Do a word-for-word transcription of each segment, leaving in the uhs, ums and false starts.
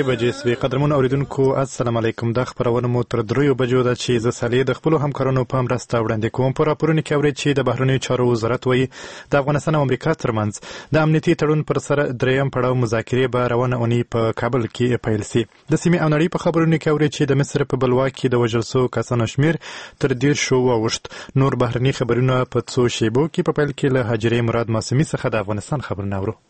بجې سوې. قدرمنو اوریدونکو السلام علیکم. د خبرونه مو تر دریو بجو ده چې زه صالح د خپلو همکارانو په مرسته وړاندې کوم. په راپورونو کې اورئ چې د بهرنیو چارو وزارت وایي د افغانستان او امریکا ترمنځ د امنیتي تړون پر سر دریم پړاو مذاکرې به روانه اونۍ په کابل کې پیل سي. د سیمې او نړۍ په خبرونو کې اورئ چې د مصر په بلوا کې د وژل شوو کسانو شمېر تر دېرشو واوښت. نور بهرني خبرونه په څو شیبو کې په پیل کې له هاجرې مراد معصومي څخه د افغانستان خبرونه اورو.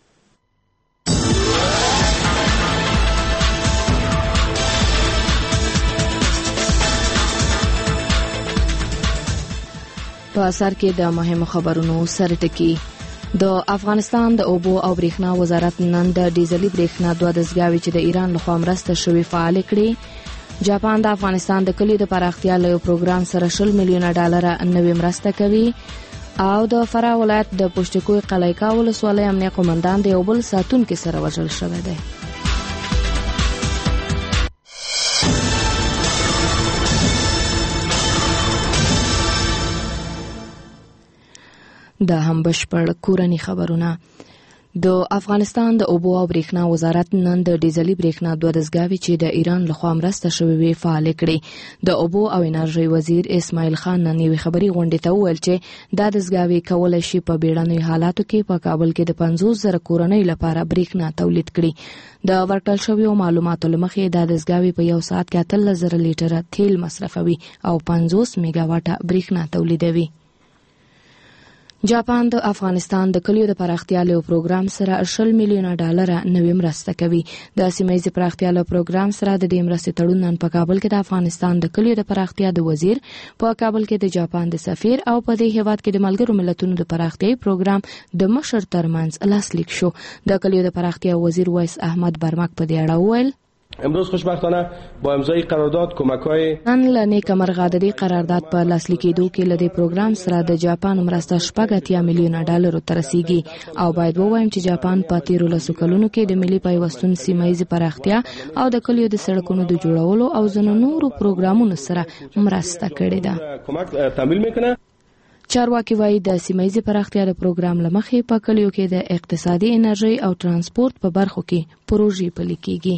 په اثر کې د مهمو خبرونو سره ټکی. د افغانستان د اوبو او برېښنا وزارت نن د ډیزلي برېښنا دوه دستګاوې چې د ایران لخوا مرسته شوې فعال کړې. جاپان د افغانستان د کلیو د پراختیا له پروګرام سره شل میلیونه ډالر نوې مرسته کوي. او د فراه ولایت د پشتکوی قلعه ولسوالۍ امنیه قومندان د یو بل ساتونکي سره وژل شوی دی. د هم بشپړ کورنی خبرونه. د افغانستان د اوبو او برېښنا وزارت نن د ډیزلي برېښنا دوه دستګاوې چې د ایران لخوا مرسته شوې وې فعال کړې. د اوبو او انرژي وزیر اسماعیل خان نن یوې خبري غونډې ته وویل چې دا دستګاوې کولی شي په بیړنیو حالاتو کې په کابل کې د پنځوس زره کورنیو لپاره برېښنا تولید کړي. د ورکړل شویو معلوماتو له مخې دا دستګاوې په یو ساعت کې اتلس زره لیټره تیل مصرفوي او پنځوس میګا واټه برېښنا تولیدوي. جاپان د افغانستان د کلیو د پراختیا له پروګرام سره شل میلیونه ډالر نوې مرسته کوي. د سیمه‌ییز پراختیا له پروګرام سره د دې مرستې تړون نن په کابل کې د افغانستان د کلیو د پراختیا د وزیر، په کابل کې د جاپان د سفیر او په دې هیواد کې د ملګرو ملتونو د پراختیا پروګرام د مشر ترمنځ لاسلیک شو. د کلیو د پراختیا وزیر وایس احمد برمک په دې اړه وویل امروز خوشبختانه با امضای قرارداد کمک‌های نن له نیکه مرغه د دې قرارداد په لاسلیک کېدو کې له دې پروګرام سره د جاپان مرسته شپږ اتیا میلیونه ډالرو ته رسیږي. او باید ووایم چې جاپان په تیرو لسو کلونو کې د ملي پیوستون سیمه‌ییز پراختیا او د کلیو د سړکونو د جوړولو او ځینو نورو پروګرامونو سره مرسته کړې ده. کمک تمویل میکنه. چارواکي وایي د سیمه‌ییز پراختیا د پروګرام له مخې په کلیو کې د اقتصادي، انرژي او ترانسپورت په برخو کې پروژې پلي کېږي.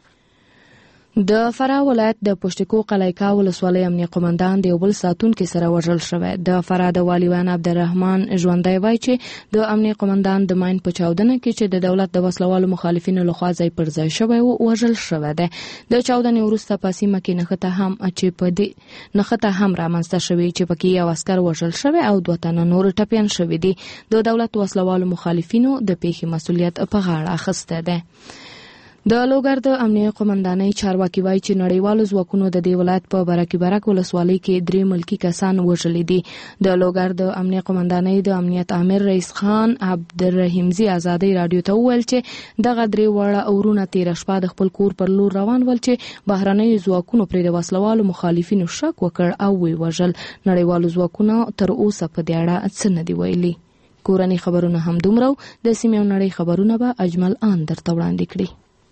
د فراه ولایت د پشتکو قلعه ولسوالۍ امنیه قومندان د یو بل ساتونکي سره وژل شوی. د فراه د والیوان عبدالرحمن ژوندی وایي چې د امنیه قومندان د ماین په چاودنه کې چې د دولت د وسلوالو مخالفینو لخوا ځای پر ځای شوی و وژل شوی دی. د چاودنې وروسته په سیمه کې نښته هم چې په دې نښته هم رامنځته شوې چې پکې یو عسکر وژل شوی او دوه تنه نور ټپیان شوي دي. د دولت وسلوالو مخالفینو د پیښې مسؤلیت په غاړه اخیستی دی. د لوګر د امنیه قومندانۍ چارواکي وایي چې نړیوالو ځواکونو د دې ولایت په برکي برک ولسوالۍ کې درې ملکي کسان وژلي دي. د لوګر د امنیه قومندانۍ د امنیت امیر رئیس خان عبدالرحیمزي ازادۍ رادیو ته وویل چې دغه درې واړه اورونه تیره شپه د خپل کور پر لور روان ول چې بهرنیو ځواکونو پرې د وسلوالو مخالفینو شک وکړ او وی وژل. نړیوالو ځواکونو تر اوسه په دې اړه څه نه دي ویلي. کورني خبرونه هم دومره، د سیمې او نړۍ خبرونه به اجمل آن درته وړاندې کړي.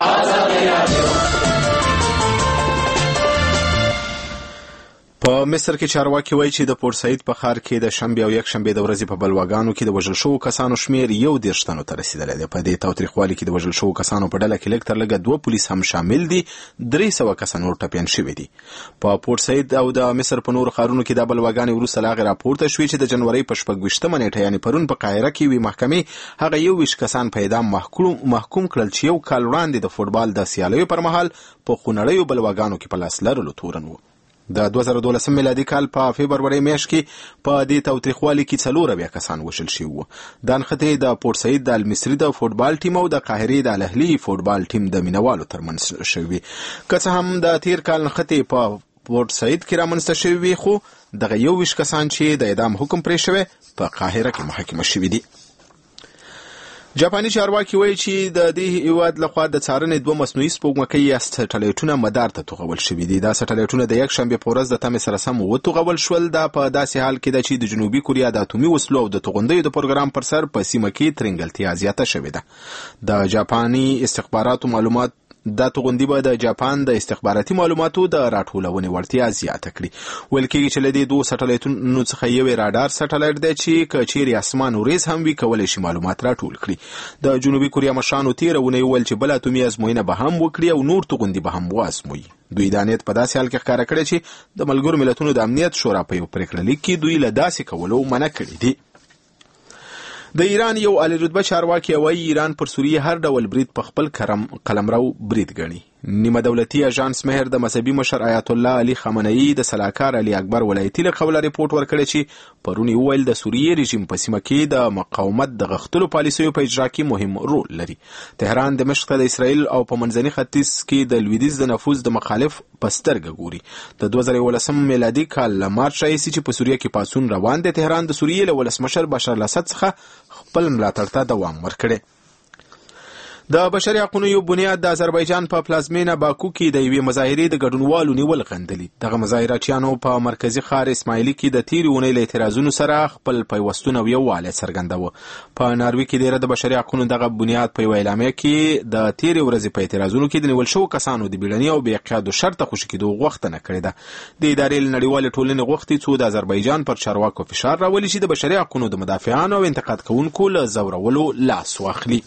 په مصر کې چارواکي وایي چې د پورت سعید په ښار کې د شنبې او یک شنبې د ورځې په بلواګانو کې د وژل شوو کسانو شمېر یو دېرش تنو ته رسیدلی دی. په دې تاوتریخوالي کې د وژل شوو کسانو په ډله کې لږ تر لږه دوه پولیس هم شامل دي. درې سوه کسه نور ټپیان شوي دي. په پورت سعید او د مصر په نورو ښارونو کې دا بلواګانې وروسته له هغې راپورته شوې چې د جنورۍ په شپږ ویشتمه نیټه یعنې پرون په قاهره کې یوې محکمې هغه یو ویشت کسان په اعدام محکوم کړل چې یو کال وړاندې د فوټبال د سیالیو پر مهال په خونړیو بلواګانو کې په لاس لرلو تورن و. د دوه زره دولسم میلادي کال په فبرورۍ میاشت کې په دې تاوتریخوالي کې څلور اویا کسان وژل شوي وو. دا نښتې د پورت سعید د المصري د فوټبال ټیم او د قاهرې د الاهلي فوټبال ټیم د مینوالو ترمنځ شوي. که څه هم د تیر کال نښتې په پورت سعید کې رامنځته شوي وي، خو دغه یو ویشت کسان چې د اعدام حکم پرې شوی په قاهره کې محاکمه شوي دي. جاپاني چارواکي وایي چې د دې هیواد لخوا د څارنې دوه مصنوعي سپوږمکۍ یا سټلایټونه مدار ته توغول شوي دي. دا سټلایټونه د یک شنبې په ورځ د تمې سره سم وتوغول شول. دا په داسې حال کې ده چې د جنوبي کوریا د اتومي وسلو او د توغندیو د پروګرام پر سر په سیمه کې ترنګلتیا زیاته شوې ده. د جاپاني استخباراتو معلومات دا توغندي به د جاپان د استخباراتي معلوماتو د راټولونې وړتیا زیاته کړي. ویل کېږي چې له دې دوه سټلایټونو څخه یو راډار سټلایټ دی چې که چیرې اسمان وریځ هم وي کولی شي معلومات راټول کړي. د جنوبي کوریا مشرانو تېره اونۍ وویل چې بل اتومي ازموینه به هم وکړي او نور توغندي به هم وازموي. دوی دا نیت په داسې حال کې ښکاره کړی چې د ملګرو ملتونو د امنیت شورا په یو پرېکړه لیک کې دوی له داسې کولو منع کړي دي. د ایران یو عالی رتبه چارواکي وایي ایران پر سوریه هر ډول برید په خپل قلمرو برید ګڼي. نیمه دولتي اژانس مهر د مذهبي مشر آیت الله علي خامنه‌ای د سلاکار علي اکبر ولایتي له قبله ریپورت ورکړی چې پرون یې وویل د سوریې رژیم په سیمه کې د مقاومت د غښتلو پالیسیو په اجرا کې مهم رول لري. تهران دمشق ته د اسرائیل او په منځني ختیځ کې د لویدیځ د نفوذ د مخالف په سترګه ګوري. د دوه زره یولسم میلادي کال له مارچ راهیسې چې په سوریه کې پاڅون روان دی، تهران د سوریې له ولسمشر بشار الاسد څخه خپل ملاتړ ته دوام ورکړی. د بشري حقونو یو بنیاد د آذربایجان په پلازمینه باکو کې د یوې مظاهرې د ګډونوالو نیول غندلي. دغه مظاهراتچیانو په مرکزي ښار اسماعیلي کې د تیرې اونۍ له اعتراضونو سره خپل پیوستون او یووالی څرګنداوه. په ناروې کې ډیره د بشري حقونو دغه بنیاد په یوه اعلامیه کې د تیرې ورځې په اعتراضونو کې د نیول شوو کسانو د بیړني او بې قیادو شرطه خوشي کېدو غوښتنه کړې ده. د ادارې له نړیوالې ټولنې غوښتي څو د آذربایجان پر چارواکو فشار راولي چې د بشري حقونو د مدافعانو او انتقاد کوونکو له ځورولو لاس واخلي.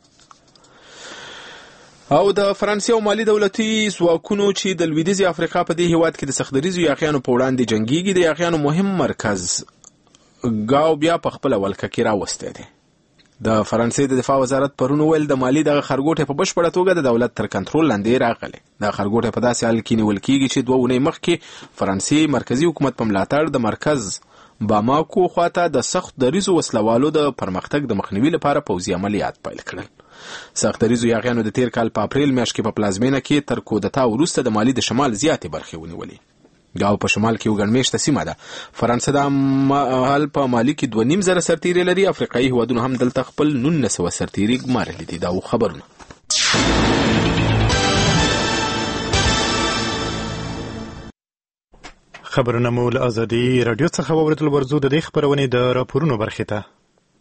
او د فرانسې او مالي دولتي ځواکونو چې د لویدیځې افریقا په دې هیواد کې د سختدریزو یاغیانو په وړاندې جنګیږي، د یاغیانو مهم مرکز ګاو بیا په خپله ولکه کې راوستی دی. د فرانسې د دفاع وزارت پرون ویل د مالي دغه خرګوټی په بشپړه توګه د دولت تر کنټرول لاندې راغلی. دا خرګوټی په داسې حال کې نیول کېږي چې دوه اونۍ مخکې فرانسې مرکزي حکومت په ملاتړ د مرکز باماکو خواته د سخت دریزو وسلوالو د پرمختګ د مخنیوي لپاره پوځي عملیات پیل کړل. سختدریزو یاغیانو د تیر کال په اپریل میاشت کې په پلازمینه کې تر کودتا وروسته د مالي د شمال زیاتې برخې ونیولې. ګاو په شمال کې یو ګڼ میشته سیمه ده. فرانسه د مهال په مالي کې دوه نیم زره سرتیري لري. افریقایي هیوادونو هم دلته خپل نولس سوه سرتیري ګمارلي دي. دا و خبرونه. خبرونه مو له ازادي راډیو څخه واورېدل. ورځو د دې خپرونې د راپورونو برخې ته.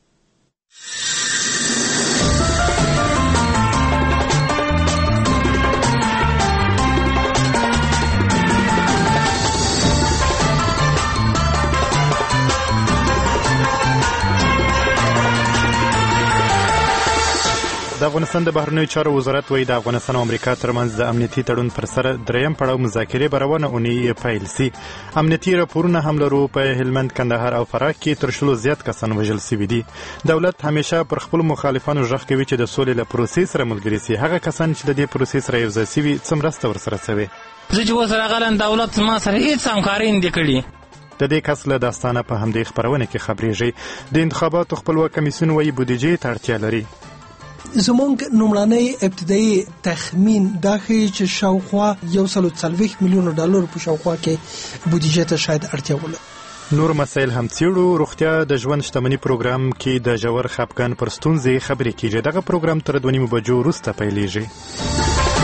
د افغانستان د بهرنیو چارو وزارت وایي د افغانستان او امریکا ترمنځ د امنیتي تړون پر سر دریم پړاو مذاکرې به روانه اونۍ پیل سي. امنیتي راپورونه هم لرو په هلمند، کندهار او فراه کې تر شلو زیات کسان وژل سوي دي. دولت همیشه پر خپلو مخالفانو غږ کوي چې د سولې له پروسې سره ملګري سي. هغه کسان چې د دې پروسې سره یوځای سوي څه مرسته ورسره سوې؟ زه چې اوس راغلم دولت ما سره هېڅ همکاري نه دي کړې. د دې کس له داستانه په همدې خپرونه کې خبرېږي. د انتخاباتو خپلواک کمیسیون وایي بودیجې ته اړتیا لري. زمونږ لومړنی ابتدایي تخمین دا ښیي چې شاوخوا یو سلو څلوېښت میلیونو ډالرو په شاوخوا کې بودیجې ته شاید اړتیا ولري. نور مسایل هم څیړو. روغتیا د ژوند شتمني پروګرام کې د ژور خپګان پر ستونزې خبرې کیږي. دغه پروګرام تر دوه نیمو بجو وروسته پیلیږي.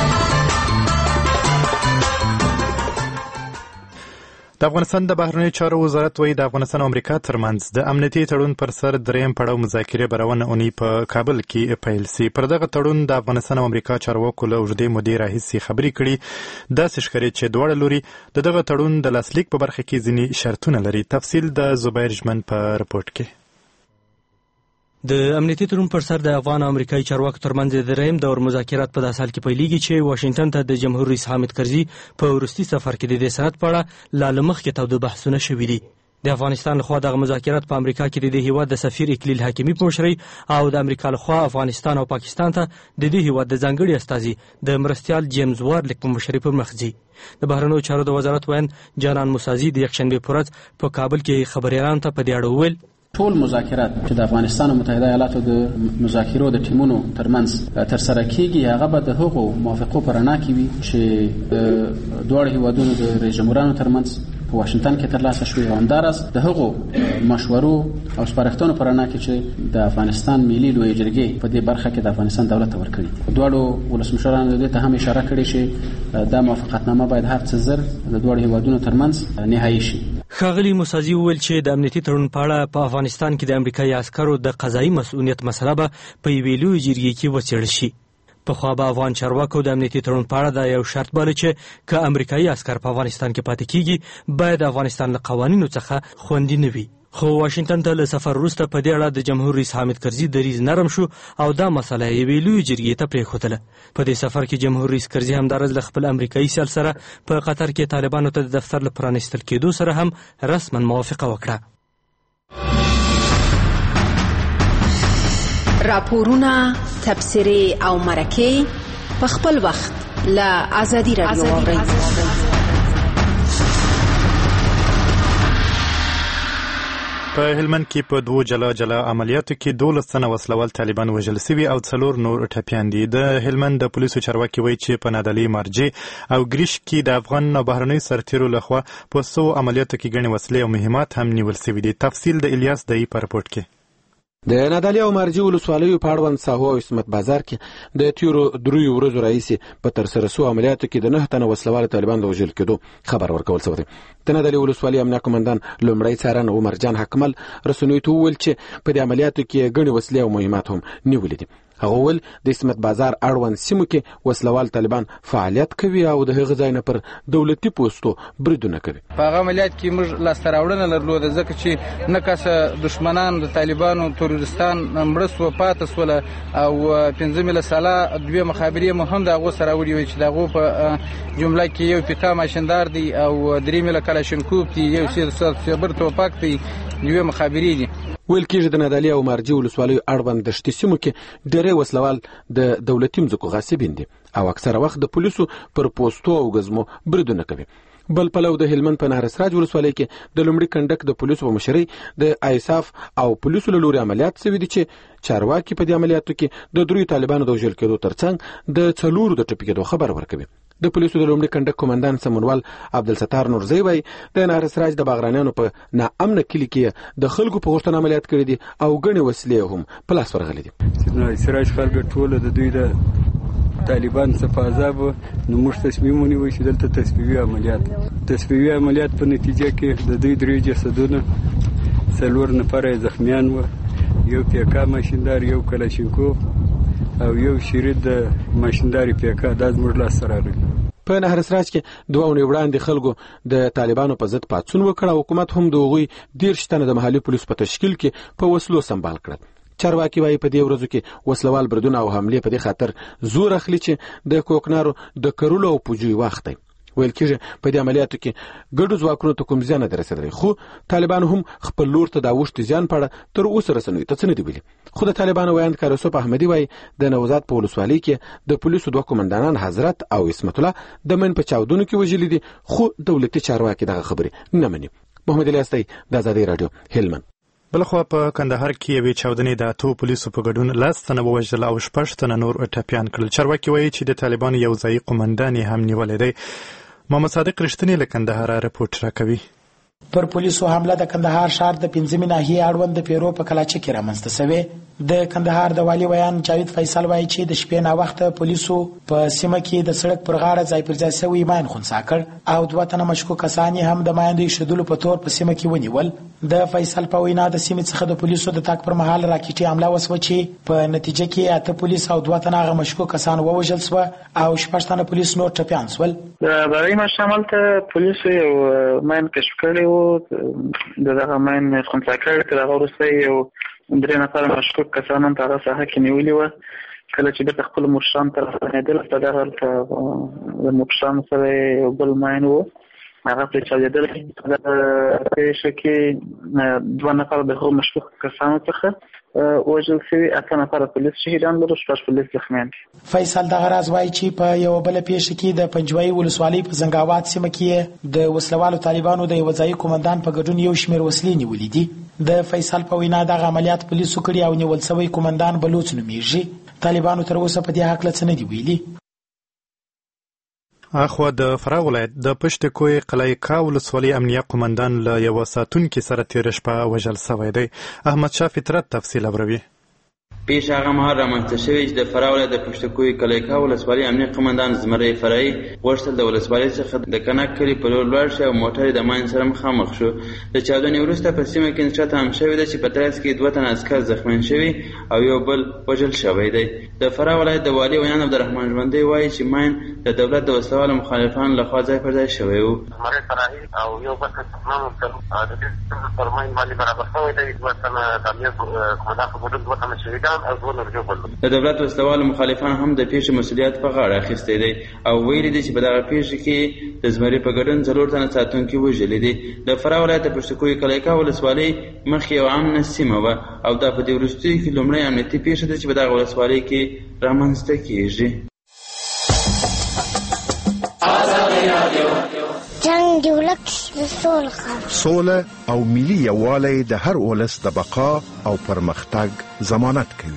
د افغانستان د بهرنیو چارو وزارت وایي د افغانستان او امریکا ترمنځ د امنیتي تړون پر سر دریم پړاو مذاکرې به روانه اونۍ په کابل کې پیل سي. پر دغه تړون د افغانستان او امریکا چارواکو له اوږدې مودې راهیسې خبرې کړي. داسې ښکاري چې دواړه لوري د دغه تړون د لاسلیک په برخه کې ځینې شرطونه لري. تفصیل د زبیر ژمن په رپورټ کې. د امنیتي تړون پر سر د افغان او امریکایي چارواکو ترمنځ د دریم دور مذاکرات په داسې حال کې پیلېږي چې واشنګټن ته د جمهور رئیس حامد کرزي په وروستي سفر کې د دې سند په اړه لا له مخکې تاوده بحثونه شوي دي. د افغانستان لخوا دغه مذاکرات په امریکا کې د دې هیواد د سفیر اکلیل حکیمي په مشرۍ او د امریکا لخوا افغانستان او پاکستان ته د دې هیواد د ځانګړي استازي د مرستیال جیمز وارلیک په مشرۍ پر مخ ځي. د بهرنیو چارو د وزارت ویاند جانان موسازي د یکشنبې په ورځ په کابل کې خبریالانو ته په دې اړه وویل ټول مذاکرات چې د افغانستان او متحده ایالاتو د مذاکرو د ټیمونو ترمنځ ترسره کیږي هغه به د هغو موافقو په رڼا کې وي چې د دواړو هیوادونو د رئیس جمهورانو ترمنځ په واشنګټن کې ترلاسه شوې او همداراز د هغو مشورو او سپارښتنو په رڼا کې چې د افغانستان ملي لویې جرګې په دې برخه کې د افغانستان دولت ته ورکړي. دواړو ولسمشرانو دې ته هم اشاره کړې چې دا موافقتنامه باید هر څه زر د دواړو هیوادونو ترمنځ نهایي شي. ښاغلي موسازي وویل چې د امنیتي تړون په اړه په افغانستان کې د امریکایي عسکرو د قضایي مسؤلیت مسله به په یوې لویې جرګې کې وڅېړل شي. پخوا به افغان چارواکو د امنیتي تړون په اړه دا یو شرط باله چې که امریکایي عسکر په افغانستان کې پاتې کیږي باید د افغانستان له قوانینو څخه خوندي نه وي. خو واشنگټن ته له سفر وروسته په دې اړه د جمهور رئیس حامد کرزي دریځ نرم شو او دا مسله یوې لویې جرګې ته پرېښودله. په دې سفر کې جمهور رئیس کرزي همداراز له خپل امریکایي سیال سره په قطر کې طالبانو ته د دفتر له پرانیستل کېدو سره هم رسما موافقه وکړه. راپورونه، تبصرې او مرکې په خپل وخت له ازادي راډیو واورئ. په هلمند کې په دوو جلا جلا عملیاتو کې دولس تنه وسلوال طالبان وژل سوي او څلور نور ټپیان دي. د هلمند د پولیسو چارواکي وایي چې په نادعلي، مارجې او ګریش کې د افغان او بهرنیو سرتیرو لخوا په څو عملیاتو کې ګڼې وسلې او مهمات هم نیول سوي دي. تفصیل د الیاس دای په رپورټ کې. د نادعلي او مارجې ولسوالیو په اړوند ساحو او عصمت بازار کې د تیرو دریو ورځو راهیسې په ترسره سوو عملیاتو کې د نه تنه وسلوال طالبان د وژل کېدو خبر ورکول شوی دی. د نادعلي ولسوالي امنیه قومندان لومړی څارن عمرجان حکمل رسنیو ته وویل چې په دې عملیاتو کې ګڼې وسلې او مهمات هم نیولې دي. هغه وویل د عصمت بازار اړوند سیمو کې وسلوال طالبان فعالیت کوي او د هغه ځای نه پر دولتي پوسټو بریدونه کوي. په هغه عملیات کې موږ لاسته راوړنه لرلوده ځکه چې نه کاسه دشمنان د طالبانو تروریستان مړه سوه پاته سوله او پنځه میله ساله دوې مخابرې مو هم د هغو سره وړي وي چې د هغو په جمله کې یو پیکا ماشیندار دی او درې میله کلاشینکوف دی، یو سیبر توپک دی، دوې مخابرې دي. ویل کېږي د نادعلي او مارجې ولسوالیو اړوند دشتي سیمو کې ډېری وسلوال د دولتي مځکو غاصبین دي او اکثره وخت د پولیسو پر پوسټو او ګزمو بریدونه کوي. بل پلو د هلمند په نهر سراج ولسوالۍ کې د لومړي کنډک د پولیسو په مشرۍ د ایساف او پولیسو له لوري عملیات شوي دي چې چارواکي په دې عملیاتو کې د دریو طالبانو د وژل کېدو ترڅنګ د څلورو د ټپي کېدو خبر ورکوي. د پولیسو د لومړي کنډک قومندان سمونوال عبدالستار نورزی وایي د نهر سراج د باغرانیانو په ناامنه کلي کې د خلکو په غوښتنه عملیات کړي دي او ګڼې وسلې هم په لاس ورغلي دي. نهر سراج خلک ټوله د دوی د طالبان څخه عذاب نو موږ تصمیم ونیوی چې دلته تصفیوي عملیات تصفیوي عملیات په نتیجه کې د دوی درې جسدونه څلور نفره زخمیان و، یو پیکا ماشیندار، یو کلاشینکوف او یو شرید د ماشینداري پیکا دا زموږ لاسته راغلي. په نهر سراج کې دوه اونۍ وړاندې خلکو د طالبانو په ضد پاڅون وکړ او حکومت هم د هغوی دېرش تنه د محلي پولیسو په تشکیل کې په وسلو سمبال کړل. چارواکي وایي په دې ورځو کې وسلوال بریدونه او حملې په دې خاطر زور اخلي چې د کوکنارو د کرلو او پوجوي وخت دی. ویل کېږي په دې عملیاتو کې ګډو ځواکونو ته کوم زیان نه دی رسېدلی، خو طالبانو هم خپل لور ته د اوښتي زیان په اړه تر اوسه رسنیو ته څه نه دي ویلي. خو د طالبانو ویاند یوسف احمدي وایي د نوزاد په ولسوالۍ کې د پولیسو دوه قومندانان حضرت او عصمت الله د من په چاودنو کې وژلي دي، خو دولتي چارواکي دغه خبرې نه مني. محمد الیاس دی، د ازادۍ راډیو، هلمند. بلخوا په کندهار کې یوې چاودنې د اتو پولیسو په ګډون لس تنه ووژل او شپږ تنه نور ټپیان کړل. چارواکي وایي چې د طالبانو یو ځایي قومندان یې هم نیولی دی. محمد صادق رښتینی له کندهار رپورټ راکوي. پر پولیسو حمله د کندهار ښار د پنځمې ناحیې اړوند د پیرو په کلاچه کې رامنځته شوې. د کندهار د والي ویان جاوید فیصل وایي چې د شپې ناوخته پولیسو په سیمه کې د سړک پر غاړه ځای پر ځای شوي ماین خنثی کړ او دوه تنه مشکوک کسان هم د ماین د ایښودلو په تور په سیمه کې ونیول. د فیصل په وینا د سیمې څخه د پولیسو د تګ پر مهال راکټي حمله وسوه چې په نتیجه کې اته پولیس او دوه تنه هغه مشکوک کسان ووژل شوه او شپږ تنه پولیس نور ټپیان شول. برای ما شمال ته پولیسو یو ماین کشف کړی و، دغه ماین خنثی کړ چې هغه وروسته یو درې نفره مشکوک کسان هم په هغه ساحه کې نیولي وه. کله چې بېرته خپلو مشرانو ته راستنېدل په دغه هلته د مشرانو سره یو بل ماین و، هغه پرې چاودېدلی. په دغه پېښه کې دوه نفره د هغو مشکوک کسانو څخه وژل شوي، اته نفره پولیس شهیدان لرو، شپږ پولیس زخمیان دي. فیصل دغه راز وایي چې په یوه بله پیښه کې د پنجوایي ولسوالۍ په زنګاوات سیمه کې د وسلوالو طالبانو د یوه ځایي قومندان په ګډون یو شمېر وسلې نیولي دي. د فیصل په وینا دغه عملیات پولیسو کړي او نیول شوی قومندان بلوچ نومیږي. طالبانو تر اوسه په دې هکله څه نه دي ویلي. اخوا د فراه ولایت د پشت کوی قلعه کا ولسوالۍ امنیه قومندان له یوه ساتونکي سره تېره شپه وژل شوی دی. احمد شاه فطرت تفصیل اوروي. پیښه هغه مهال رامنځته شوې چې د فراه ولایت د پشتکوی کلیکا ولسوالۍ امنیه قمندان زمری فرعي غوښتل د ولسوالۍ څخه د کنک کلي په لور لاړ شي او موټر د ماین سره مخامخ شو. د چاودنې وروسته په سیمه کې نښته هم شوې ده چې په ترڅ کې دوه تنه عسکر زخمیان شوي او یو بل وژل شوی دی. د فراه ولایت د والي ویان عبدالرحمن ژوندی وایي چې ماین د دولت د وسلوالو مخالفانو لخوا ځای پر ځای شوی و. زمری فرعي او یو بل کس د دې پر ماین باندې برابر شوی دی. دوه تنه د امنیه قمندان په موټر دوه تنه شهیدان او دوه نور جو. د دولت وسلوالو مخالفان هم د پیښې مسؤلیت په غاړه اخیستی دی او ویلي دي چې په دغه پیښه کې د زمري په ګډون څلور تنه ساتونکي وژلي دي. د فراه ولایت د پشتکوی کلیکا ولسوالۍ مخکې یو امنه سیمه وه او دا په دې وروستیو کې لومړی امنیتي پیښه ده چې په دغه ولسوالۍ کې رامنځته کیږي. جنګ د ولس سوله او ملي یووالی د هر ولس د بقا او پرمختګ ضمانت کوي.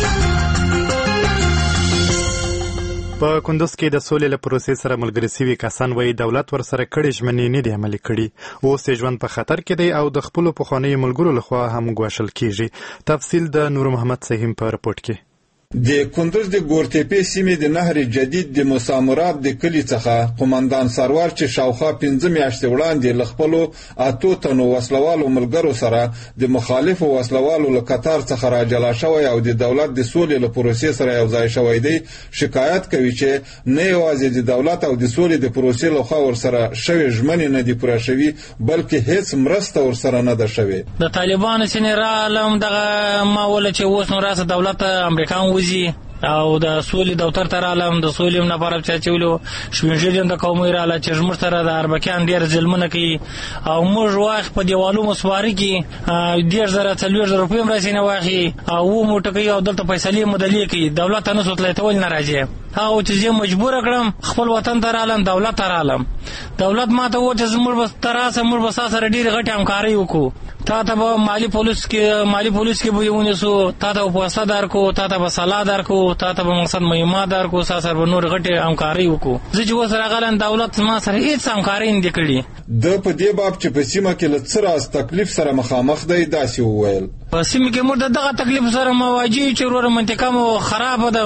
په کندوز کې د سولې له پروسې سره ملګري سوي کسان وایي دولت ورسره کړې ژمنې نه دي عملي کړي. اوس یې ژوند په خطر کې دی او د خپلو پخوانیو ملګرو لخوا هم ګواښل کیږي. تفصیل د نور محمد سهیم په رپورټ کې. د کندوز د ګورتېپې سیمې د نهر جدید د مسامرات د کلي څخه قومندان سرور چې شاوخوا پنځه میاشتې وړاندې له خپلو اتو تنو وسلوالو ملګرو سره د مخالفو وسلوالو له قطار څخه راجلا شوی او د دولت د سولې له پروسې سره یو ځای شوی دی، شکایت کوي چې نه یوازې د دولت او د سولې د پروسې لخوا ورسره شوې ژمنې نه دي پوره شوي بلکې هیڅ مرسته ورسره نه ده شوې. د طالبانو سینې رالم دغه ما وله چې اوس نو راسه دولت امریکا او د سولې دفتر ته رالم د سولې لپاره چې چولو شپږ د قومي رااله چې موږ سره د اربکیان ډیر ظلمونه کوي او موږ واخ په دیوالو مسواري کې ډیر زره څلور زره روپۍ مرسینه واخی او مو ټکی او دلته فیصله مدلي کوي دولت نه سوتلای ته ول ناراضي او چې مجبور کړم خپل وطن ته رالم دولت ته رالم دولت ماته و چې موږ بس تراسه موږ بس سره ډیر غټ همکاري وکړو تا ته به مالی پولیس کې مالی پولیس کې به ونیسو تا ته پوسټ دار کو تا ته به سلا دار کو تا ته به مقصد مهمه دار کو سره به نور غټ همکاري وکړو زه چې وسره غلن دولت ما سره هیڅ همکاري نه کړې. د په دې باب چې په سیمه کې لڅراس تکلیف سره مخامخ دی داسې وویل په سیمه کې موږ دغه تکلیف سره مواجه چې ورور منطقه مو خراب ده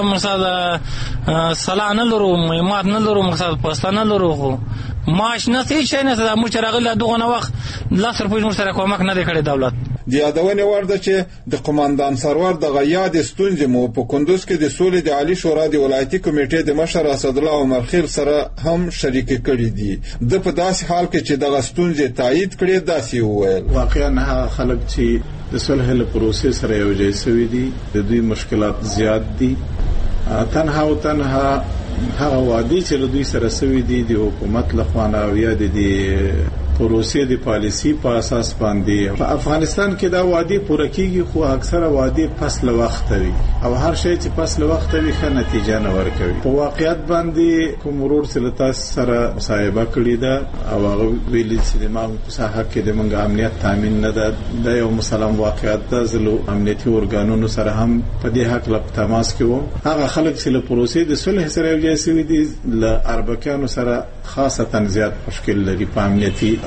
مثلا سلا نه لرو مهمات نه لرو مقصد پوسټ نه لرو خو ماش نه څه شي نه دا موږ راغله دغه وخت لاس روپۍ موږ سره کومک نه کړی دولت. د یادونې وړ ده چې د قومندان سرور د غیاد ستونزې مو په کندوز کې د سولې د عالی شورا د ولایتي کمیټې د مشر اسدالله عمر خیل سره هم شریک کړي دي. د په داسې حال کې چې دغه ستونزې تایید کړي داسې وویل واقعا هغه خلک چې د صلح له پروسې سره یو ځای شوي دي د دوی مشکلات زیات دي تنها او تنها هغه وادي چې دوی سره شوي دي د حکومت لخوا نه او یا د پروسې د پالیسی په اساس باندې په افغانستان کې دا وادي پوره کیږي خو اکثره وادي فصل وخت وي او هر شی چې فصل وخت وي ښه نتیجه نه ورکوي. په واقعیت باندې کوم ورور سره سره مصاحبه کړې ده او هغه ویلي چې د ما په ساحه کې د منګ امنیت تامین نه ده د یو مسلم واقعیت ده. زلو امنیتي ارګانونو سره هم په دې حق له تماس کې وو. هغه خلک چې له پروسې د صلح سره یو ځای شوي دي له اربکیانو سره خاصه زیات مشکل لري په امنیتي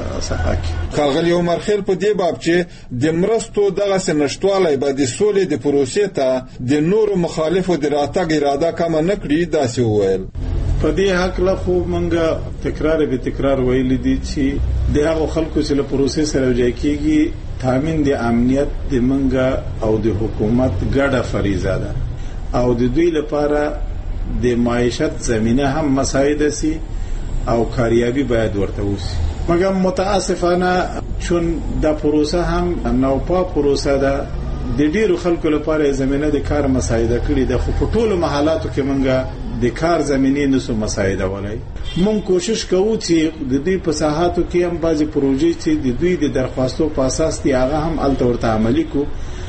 کاغلی عمر خیل په دې باب چې د مرستو دغه سنشتوالی به د سولې د پروسې ته د نورو مخالفو د راتګ اراده کم نه کړي داسې وویل. په دې حق له خو منګه تکرار به تکرار ویل دي چې د هغه خلکو چې له پروسې سره ځای کیږي تامین د امنیت د منګه او د حکومت ګډه فریضه ده او د دوی لپاره د معیشت زمینه هم مساعده سي او کاریابی باید ورته وسی. مګر متاسفانه چون دا پروسه هم نوپا پروسه ده د ډیرو خلکو لپاره زمينه د کار مساعده کړي ده خو په ټولو محلاتو کې مونږه د کار زمينې نسو مساعده ولای. مونږ کوشش کوو چې د دې په ساحاتو کې هم بعضي پروژې چې د دوی د درخواستو په اساس دي هغه هم الته عملي کو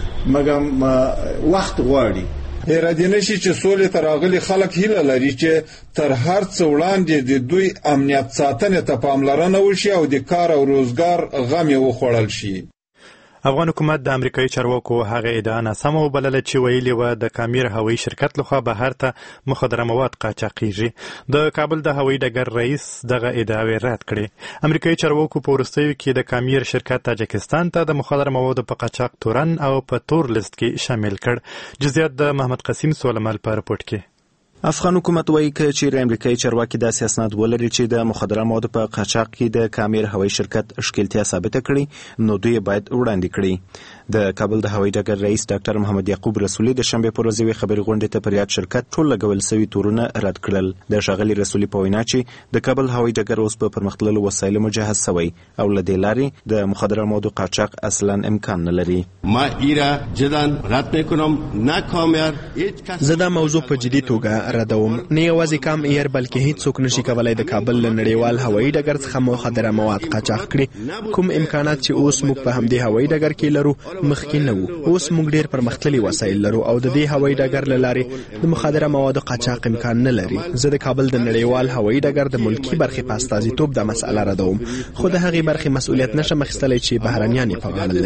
مګر وخت غواړي. هرادینه شي چې سولې ته راغلي خلک هیله لري چې تر هر څه وړاندې د دوی امنیت ساتنې ته پاملرنه وشي او د کار او روزګار غم یې وخوړل شي. افغان حکومت د امریکایي چارواکو هغه ادعا ناسمه وبلله چې ویلي وه د کامیر هوایي شرکت لخوا بهر ته مخدره مواد قاچاقیږي. د کابل د هوایي ډګر رئیس دغه ادعاوې رد کړې. امریکایي چارواکو په وروستیو کې د کامیر شرکت تاجکستان ته د مخدره موادو په قاچاق تورن او په تور لیست کې شامل کړ. جزئیات د محمد قسیم سولمل په رپورټ کې. افغان حکومت وایي که چیرې امریکایي چارواکي داسې اسناد ولري چې د مخدره موادو په قاچاق کې د کامیر هوایي شرکت ښکیلتیا ثابته کړي نو دوی باید وړاندې کړي. د کابل د هوایي ډګر رئیس ډاکټر محمد یعقوب رسولي د شنبې په ورځ یوې خبري غونډې ته پر یاد شرکت ټول لګول سوي تورونه رد کړل. د ښاغلي رسولي په وینا چې د کابل هوایي ډګر اوس په پرمختللو وسایلو مجهز سوی او له دې لارې د مخدره موادو قاچاق اصلا امکان نه لري. ما ایرا جدن رد میکنم نه کامیر زه دا موضوع په جدي توګه ردوم. نه یوازې کام ایر بلکې هیڅ څوک نشي کولای د کابل له نړیوال هوایي ډګر څخه مخدره مواد قاچاق کړي. کوم امکانات چې اوس موږ په همدې هوایي ډګر کې لرو مخکې نه وو. اوس موږ ډیر پرمختللي وسایل لرو او د دې هوایي ډګر له لارې د مخدره موادو قاچاق امکان نه لري. زه د کابل د نړیوال هوایي ډګر د ملکی برخې په استازیتوب د مسأله ردوم خو د هغې برخې مسؤلیت نشم اخیستلی چې بهرنیان یې په غاړه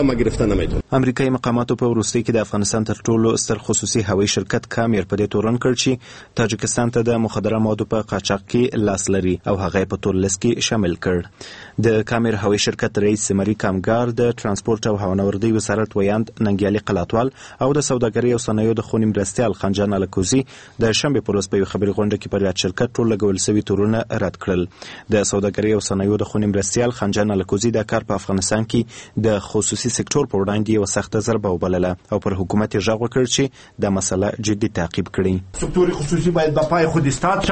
لري. امریکایي مقاماتو په وروستۍ کې د افغانستان تر ټولو ستر خصوصي هوایي شرکت کامیر په دې تورن کړ چې تاجکستان ته د مخدره موادو په قاچاق کې لاس لري او هغه په تور لیست کې شامل کړ. د کامیر هوایي شرکت رئیس سمري کامګار د ترانسپورت او هوانوردي وزارت ویاند ننګیالي قلاتوال او د سوداګرۍ او صنایعو د خونې مرستیال خنجان الکوزي د شنبې په ورځ په یوه خبري غونډه کې پر یاد شرکت ټول لګول سوي تورونه رد کړل. د سوداګرۍ او صنایعو د خونې مرستیال خنجان الکوزي دا کار په افغانستان کې د خصوصي سکتور په وړاندې یوه سخته ضربه وبلله او پر حکومت یې غږ وکړ چې دا مسله جدي تعقیب کړي. سکتور خصوصي باید په پای خود استاد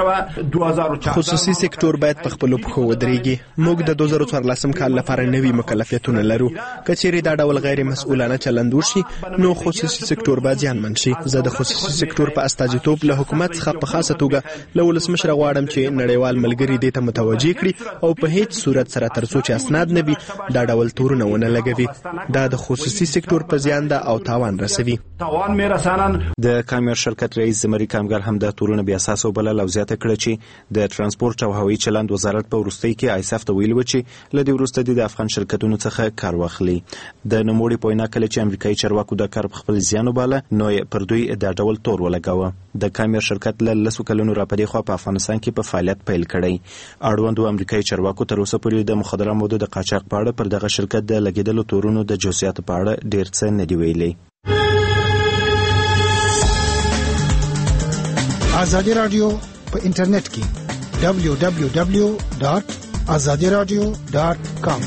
شوه. خصوصي سکتور باید په خپلو پښو ودرېږي. موږ د دوه زره څوارلسم کال لپاره نوي مکلفیتونه لرو. که چیرې دا ډول غیر مسؤلانه چلند وشي نو خصوصي سکتور به زیانمن شي. زه د خصوصي سکتور په استازیتوب له حکومت څخه په خاصه توګه له ولسمشره غواړم چې نړیوال ملګري دې ته متوجه کړي او په هیڅ صورت سره تر څو چې اسناد نه وي دا ډول تورونه ونه لګوي. دا د خصوصي سکتور په زیان ده او تاوان رسوي. د کامیر شرکت رئیس زمري کامګر هم د تورونه بیا اساس وبلل او زیاته کړه چې د ترانسپورت او هوایي چلند وزارت په وروستۍ کې آیساف ته ویلي و چې له دې وروسته د افغان شرکتونو څخه کار واخلي. د نوموړي په وینا کله چې امریکایي چارواکو دا کار په خپل زیان وباله نو یې پر دوی دا ډول تور ولګاوه. د کامیر شرکت له لسو کلونو راپدې خوا په افغانستان کې په فعالیت پیل کړی. اړوندو امریکایي چارواکو تر اوسه پورې د مخدره موادو د قاچاق په اړه پر دغه شرکت د لګېدلو تورونو د جزئیاتو په اړه ډېر څه نه دي ویلي. ازادي رادیو په انټرنیټ کې دبلیو دبلیو دبلیو ډاټ ازادي رادیو ډاټ کام.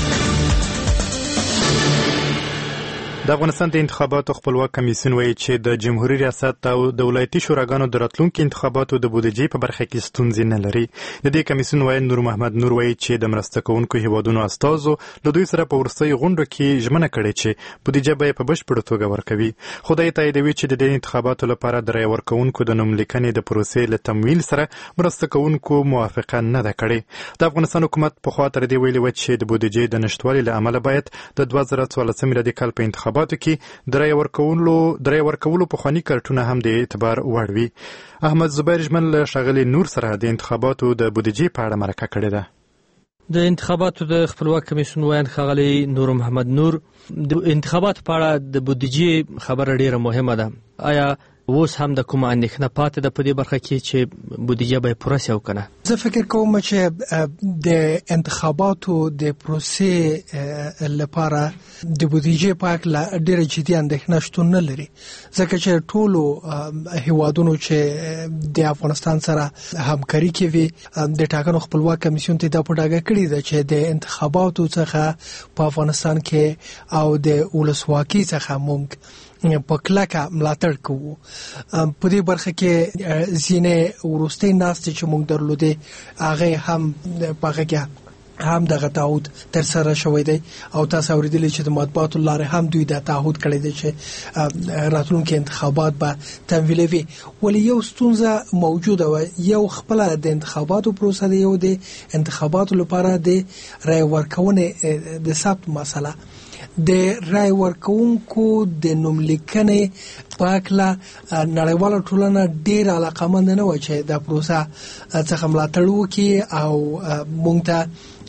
د افغانستان د انتخاباتو خپلواک کمیسیون وایي چې د جمهوریت ریاست او د ولایتي شوراګانو د راتلونکو انتخاباتو د بودیجې په برخه کې ستونزې نه لري. د دې کمیسیون وایي نور محمد نور وایي چې د مرسته کوونکو هیوادونو استازو له دوی سره په وروستیو غونډو کې ژمنه کړې چې بودیجه به په بشپړه توګه ورکوي. خو دا یې تاییدوي چې د دې انتخاباتو لپاره د رای ورکوونکو د نوملیکنې د پروسې له تمویل سره مرسته کوونکو موافقه نه ده کړې. د افغانستان حکومت پخوا تر دې ویلي و چې د بودیجې د نشتوالي له امله باید د دوه زره څوارلسم میلادي کال په انتخاباتو کې د رای ورکولو د رای ورکولو پخواني کارتونه هم د اعتبار وړ وي. احمد زبیر جمل له ښاغلي نور سره د انتخاباتو د بودیجې په اړه مرکه کړې ده. د انتخاباتو د خپلواک کمیسیون ویاند ښاغلي نور محمد نور د انتخاباتو په اړه د بودیجې خبره ډیره مهمه ده. آیا اوس هم د کومه اندېښنه پاتې ده په دې برخه کې چې بودیجه به پوره شي او کنه؟ زه فکر کوم چې د انتخاباتو د پروسې لپاره د بودیجې په اړه ډېره جدي اندېښنه شتون نه لري ځکه چې ټولو هیوادونو چې د افغانستان سره همکاري کوي د ټاکنو خپلواک کمیسیون ته دا په ډاګه کړی ده چې د انتخاباتو څخه په افغانستان کې او د ولسواکۍ څخه موږ په کلکه ملاتړ کوو. په دې برخه کې ځینې وروستۍ ناستې چې موږ درلودې هغه هم په هغه کې هم دغه تعهد تر سره شوی دی او تاسو اوریدلی چې د مطبوعاتو لارې هم دوی د تعهد کړی دی چې راتلونکي انتخابات به تمویلوي. ولې یو ستونزه موجوده و یو خپل د انتخاباتو پروسه دی یو د انتخاباتو لپاره د رای ورکونې د ثبت مسله د رای ورکوونکو د نوملیکنې په اړه نړیواله ټولنه ډېره علاقمند نه و چې دا پروسه څخه ملاتړ وکړي او موږ ته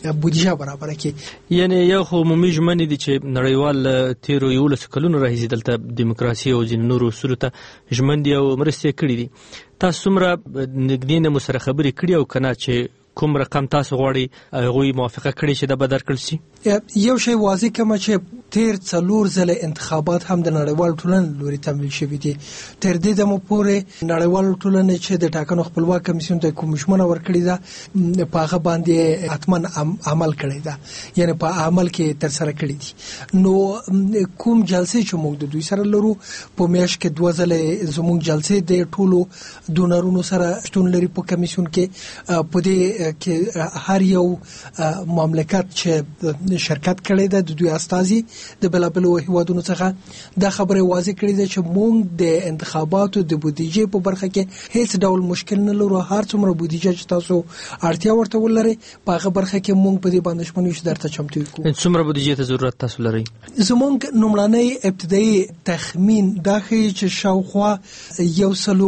بودیجه برابر کړي. یعنی یو خو عمومي ژمنې دي چې نړیوال تیرو یولسو کلونو راهیسې دلته دیموکراسي او ځینې نورو اصولو ته ژمن دي او مرستې کړي دي. تاسو څومره نږدې نه مو سره خبرې کړي او که نه چې کوم رقم تاسو غواړئ هغوی موافقه کړې چې دا به درکړل شي؟ یو شی واضح کومه چې تیر څلور ځله انتخابات هم د نړیوال ټولنې لوري تمویل شوي دي. تر دې دمه پورې نړیوال ټولنې چې د ټاکنو خپلواک کمیسیون ته کوم ژمنه ورکړې ده په هغه باندې حتما عمل کړی ده، یعنی په عمل کې تر سره کړی دي. نو کوم جلسې چې موږ د دوی سره لرو په میاشت کې دوه ځله زموږ جلسې د ټولو ډونرونو سره شتون لري په کمیسیون کې. په دې کې هر یو مملکت چې شرکت کړی ده د دوی استازي د بلابل هیوادونو څخه دا خبره واضح کړې ده چې موږ د انتخاباتو د بودیجې په برخه کې هیڅ ډول مشکل نه لرو. هر څومره بودیجه چې تاسو اړتیا ورته ولرئ په هغه برخه کې موږ په دې باندې شمنو چې درته چمتو یو. څومره بودیجې ته ضرورت تاسو لرئ؟ زموږ لومړنی ابتدایي تخمین دا ښیي چې شاوخوا یو سلو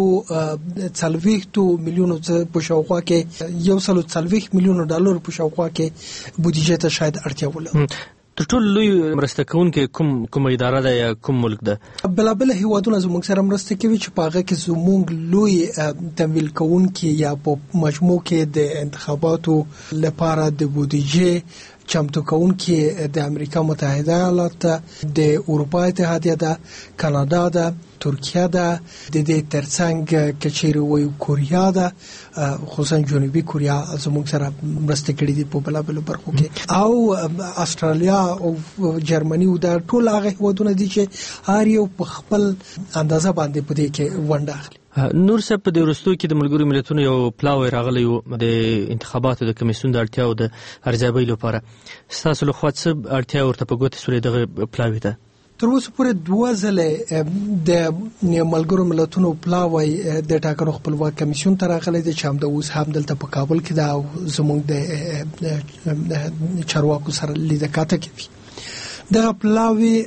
څلوېښتو میلیونو په شاوخوا کې یو سلو څلوېښت میلیونو ډالر په شاوخوا کې بودیجې ته شاید اړتیا ولرو. تر ټولو لوی مرسته کوونکی کوم کوم اداره ده یا کوم ملک ده؟ بلابل هیوادونه زموږ سره مرسته کوي چې په هغه کې زموږ لوی تمویل کوونکی یا په مجموع کې د انتخاباتو لپاره د بودیجې چمتو کوونکی د امریکا متحده ایالات، د اروپا اتحادیه ده، کانادا ده، ترکیه ده، د دې ترڅنګ کچېرې وایو کوریا ده، خصوصا جنوبي کوریا زموږ سره مرسته کړې دي په بلابل برخو کې، او استرالیا او جرمني او د ټول هغه هیوادونه دي چې هر یو په خپل اندازه باندې په دې کې ونډه اخلي. نور صاحب په دې وروستیو کې د ملګرو ملتونو یو پلاوی راغلی و د انتخاباتو د کمیسیون د اړتیاو د ارزیابۍ لپاره. ستاسو لخوا څه اړتیا ورته په ګوتې سولې دغه پلاوي ته؟ تر اوسه پورې دوه ځله د ملګرو ملتونو پلاوی د ټاکنو خپلواک کمیسیون ته راغلی دی چې همدا اوس هم دلته په کابل کې ده او زموږ د چارواکو سره لیدکاته کوي. دغه پلاوی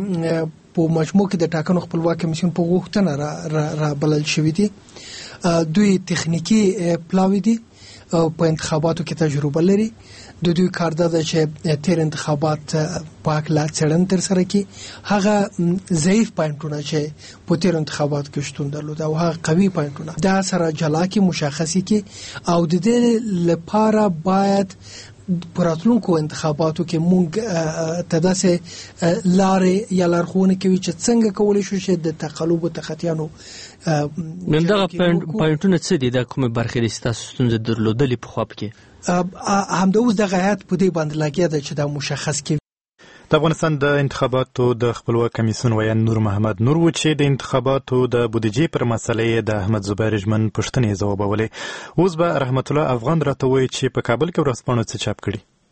په مجموع کې د ټاکنو خپلواک کمیسیون په غوښتنه را, را, را بلل شوی دي. دوی تخنیکی پلاوی دي په انتخاباتو کې تجربه لري. د دوی کار دا ده چې تیر انتخابات پاک لا څېړنه ترسره کړي، هغه ضعیف پوینټونه چې په تیر انتخابات کې شتون درلود او هغه قوي پوینټونه دا سره جلا کړي، مشخص کړي، او د دې لپاره باید پراتلونکو انتخاباتو کې مونږ تداسه لارې یا لارښوونه کوي چې څنګه کولی شو چې د تقلب او تخطیانو نن دغه پوینټونه څه دي؟ د کومې برخې دي ستاسو ستونزې درلودلې په خوا کې؟ همدا اوس دغه هیات په دې باندې لګیا ده چې دا مشخص کوي. د افغانستان د انتخاباتو د خپلواک کمیسیون ویان نور محمد نور و چې د انتخاباتو د بودیجې پر مسلې د احمد زبیر ژمن پوښتنې ځوابولې. اوس به رحمت الله افغان راته وایي چې په کابل کې ورځپاڼو څه چاپ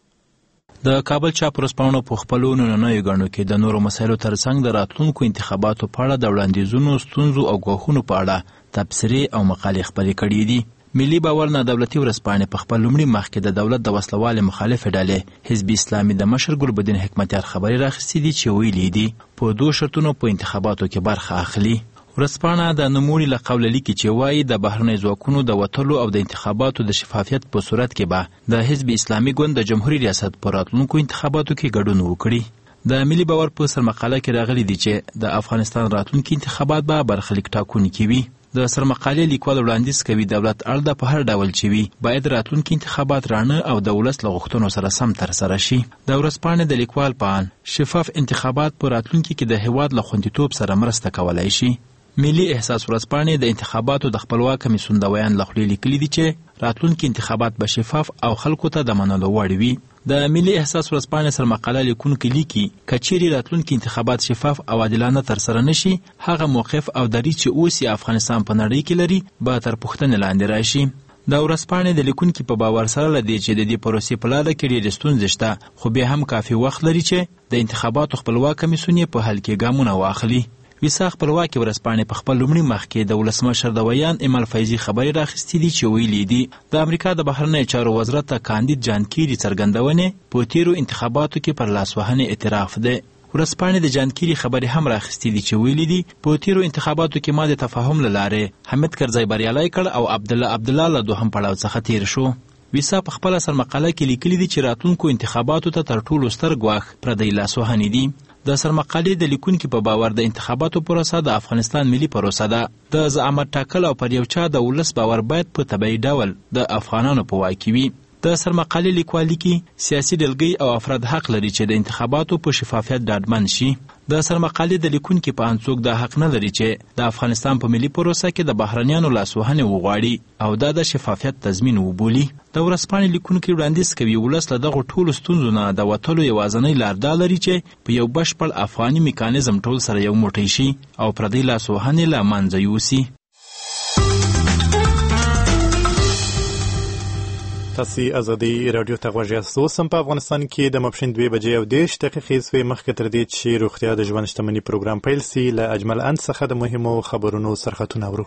کړي. د کابل چاپ ورځپاڼو په خپلو نننیو ګڼو کې د نورو مسایلو ترڅنګ د راتلونکو انتخاباتو په اړه د وړاندیزونو، ستونزو او ګواښونو په اړه تبصرې او مقالې خپرې کړي دي. ملي باور نه دولتي ورځپاڼې په خپل لومړي مخ کې د دولت د وسلوالې مخالفې ډلې حزب اسلامي د مشر ګلبدین حکمتیار خبرې راخیستې دي چې ویلي دي په دوه شرطونو په انتخاباتو کې برخه اخلي. ورځپاڼه د نوموړي له قوله لیکي چې وایي د بهرنیو ځواکونو د وتلو او د انتخاباتو د شفافیت په صورت کې به د حزب اسلامي ګوند د جمهوریت ریاست په راتلونکو انتخاباتو کې ګډون وکړي. د ملي باور په سرمقاله کې راغلي دي چې د افغانستان راتلونکي انتخابات به برخلیک ټاکونکي وي. د سرمقالې لیکوال وړاندیز کوي دولت اړ ده په هر ډول چې وي باید راتلونکي انتخابات رانه او د ولس له غوښتنو سره سم ترسره شي. د ورځپاڼې د لیکوال په اند شفاف انتخابات په راتلونکي کې د هیواد له خوندیتوب سره مرسته کولی شي. ملي احساس ورځپاڼې د انتخاباتو د خپلواک کمیسیون د ویان له خولې لیکلي دي چې راتلونکي انتخابات به شفاف او خلکو ته د منلو وړ وي. د ملي احساس ورځپاڼې سرمقاله لیکونکي لیکي که چیرې راتلونکي انتخابات شفاف او عادلانه ترسره نشي هغه موقف او دریځ چې اوس یې افغانستان په نړۍ کې لري به تر پوښتنې لاندې راشي. د ورځپاڼې د لیکونکي په باور سره له دې چې د دې پروسې په لاره کې ډېرې ستونزې شته خو بیا هم کافي وخت لري چې د انتخاباتو خپلواک کمیسیون یې په حل کې ګامونه واخلي. ویسا خپلواکي ورځپاڼې په خپل لومړي مخ کې د ولسمشر د ویان ایمل فیضي خبرې راخیستې دي چې ویلي دي د امریکا د بهرنیو چارو وزارت ته کاندید جان کیري څرګندونې په تیرو انتخاباتو کې پر لاسوهنې اعتراف ده. ورځپاڼې د جان کیري خبرې هم راخیستې دي چې ویلي دي په تیرو انتخاباتو کې ما د تفاهم له لارې حمید کرزی بریالی کړ او عبدالله عبدالله له دوهم پړاو څخه تیر شو. ویسا په خپله سرمقاله کې لیکلي دي چې راتلونکو انتخاباتو ته تر ټولو ستر ګواښ پردی لاسوهنې دي. د سرمقالې د لیکونکي په باور د انتخاباتو پروسه د افغانستان ملي پروسه ده. د زعامت ټاکل او پر یو چا د ولس باور باید په طبیعي ډول د افغانانو په واک کې وي. د سرمقالې لیکوال لیکي سیاسي ډلګۍ او افراد حق لري چې د انتخاباتو په شفافیت ډاډمن شي. د سرمقالې د لیکونکي په اند څوک دا حق نه لري چې د افغانستان په ملي پروسه کې د بهرنیانو لاسوهنې وغواړي او دا د شفافیت تضمین وبولي. د ورځپاڼې لیکونکي وړاندیز کوي ولس له دغو ټولو ستونزو نه د وتلو یوازینۍ لار دا لري چې په یو بشپړ افغاني میکانیزم ټول سره یو موټی شي او پردی لاسوهنې له منځه یوسي. تاسو ازادي رادیو ته غوږ یاست. اوس هم په افغانستان کې د ماپښین دوه بجې او دېرش دقیقې سوې مخکې تر دې چې روغتیا د ژوند شتمني پروګرام پیل سي له اجمل اند څخه د مهمو خبرونو سرخطونه اورو.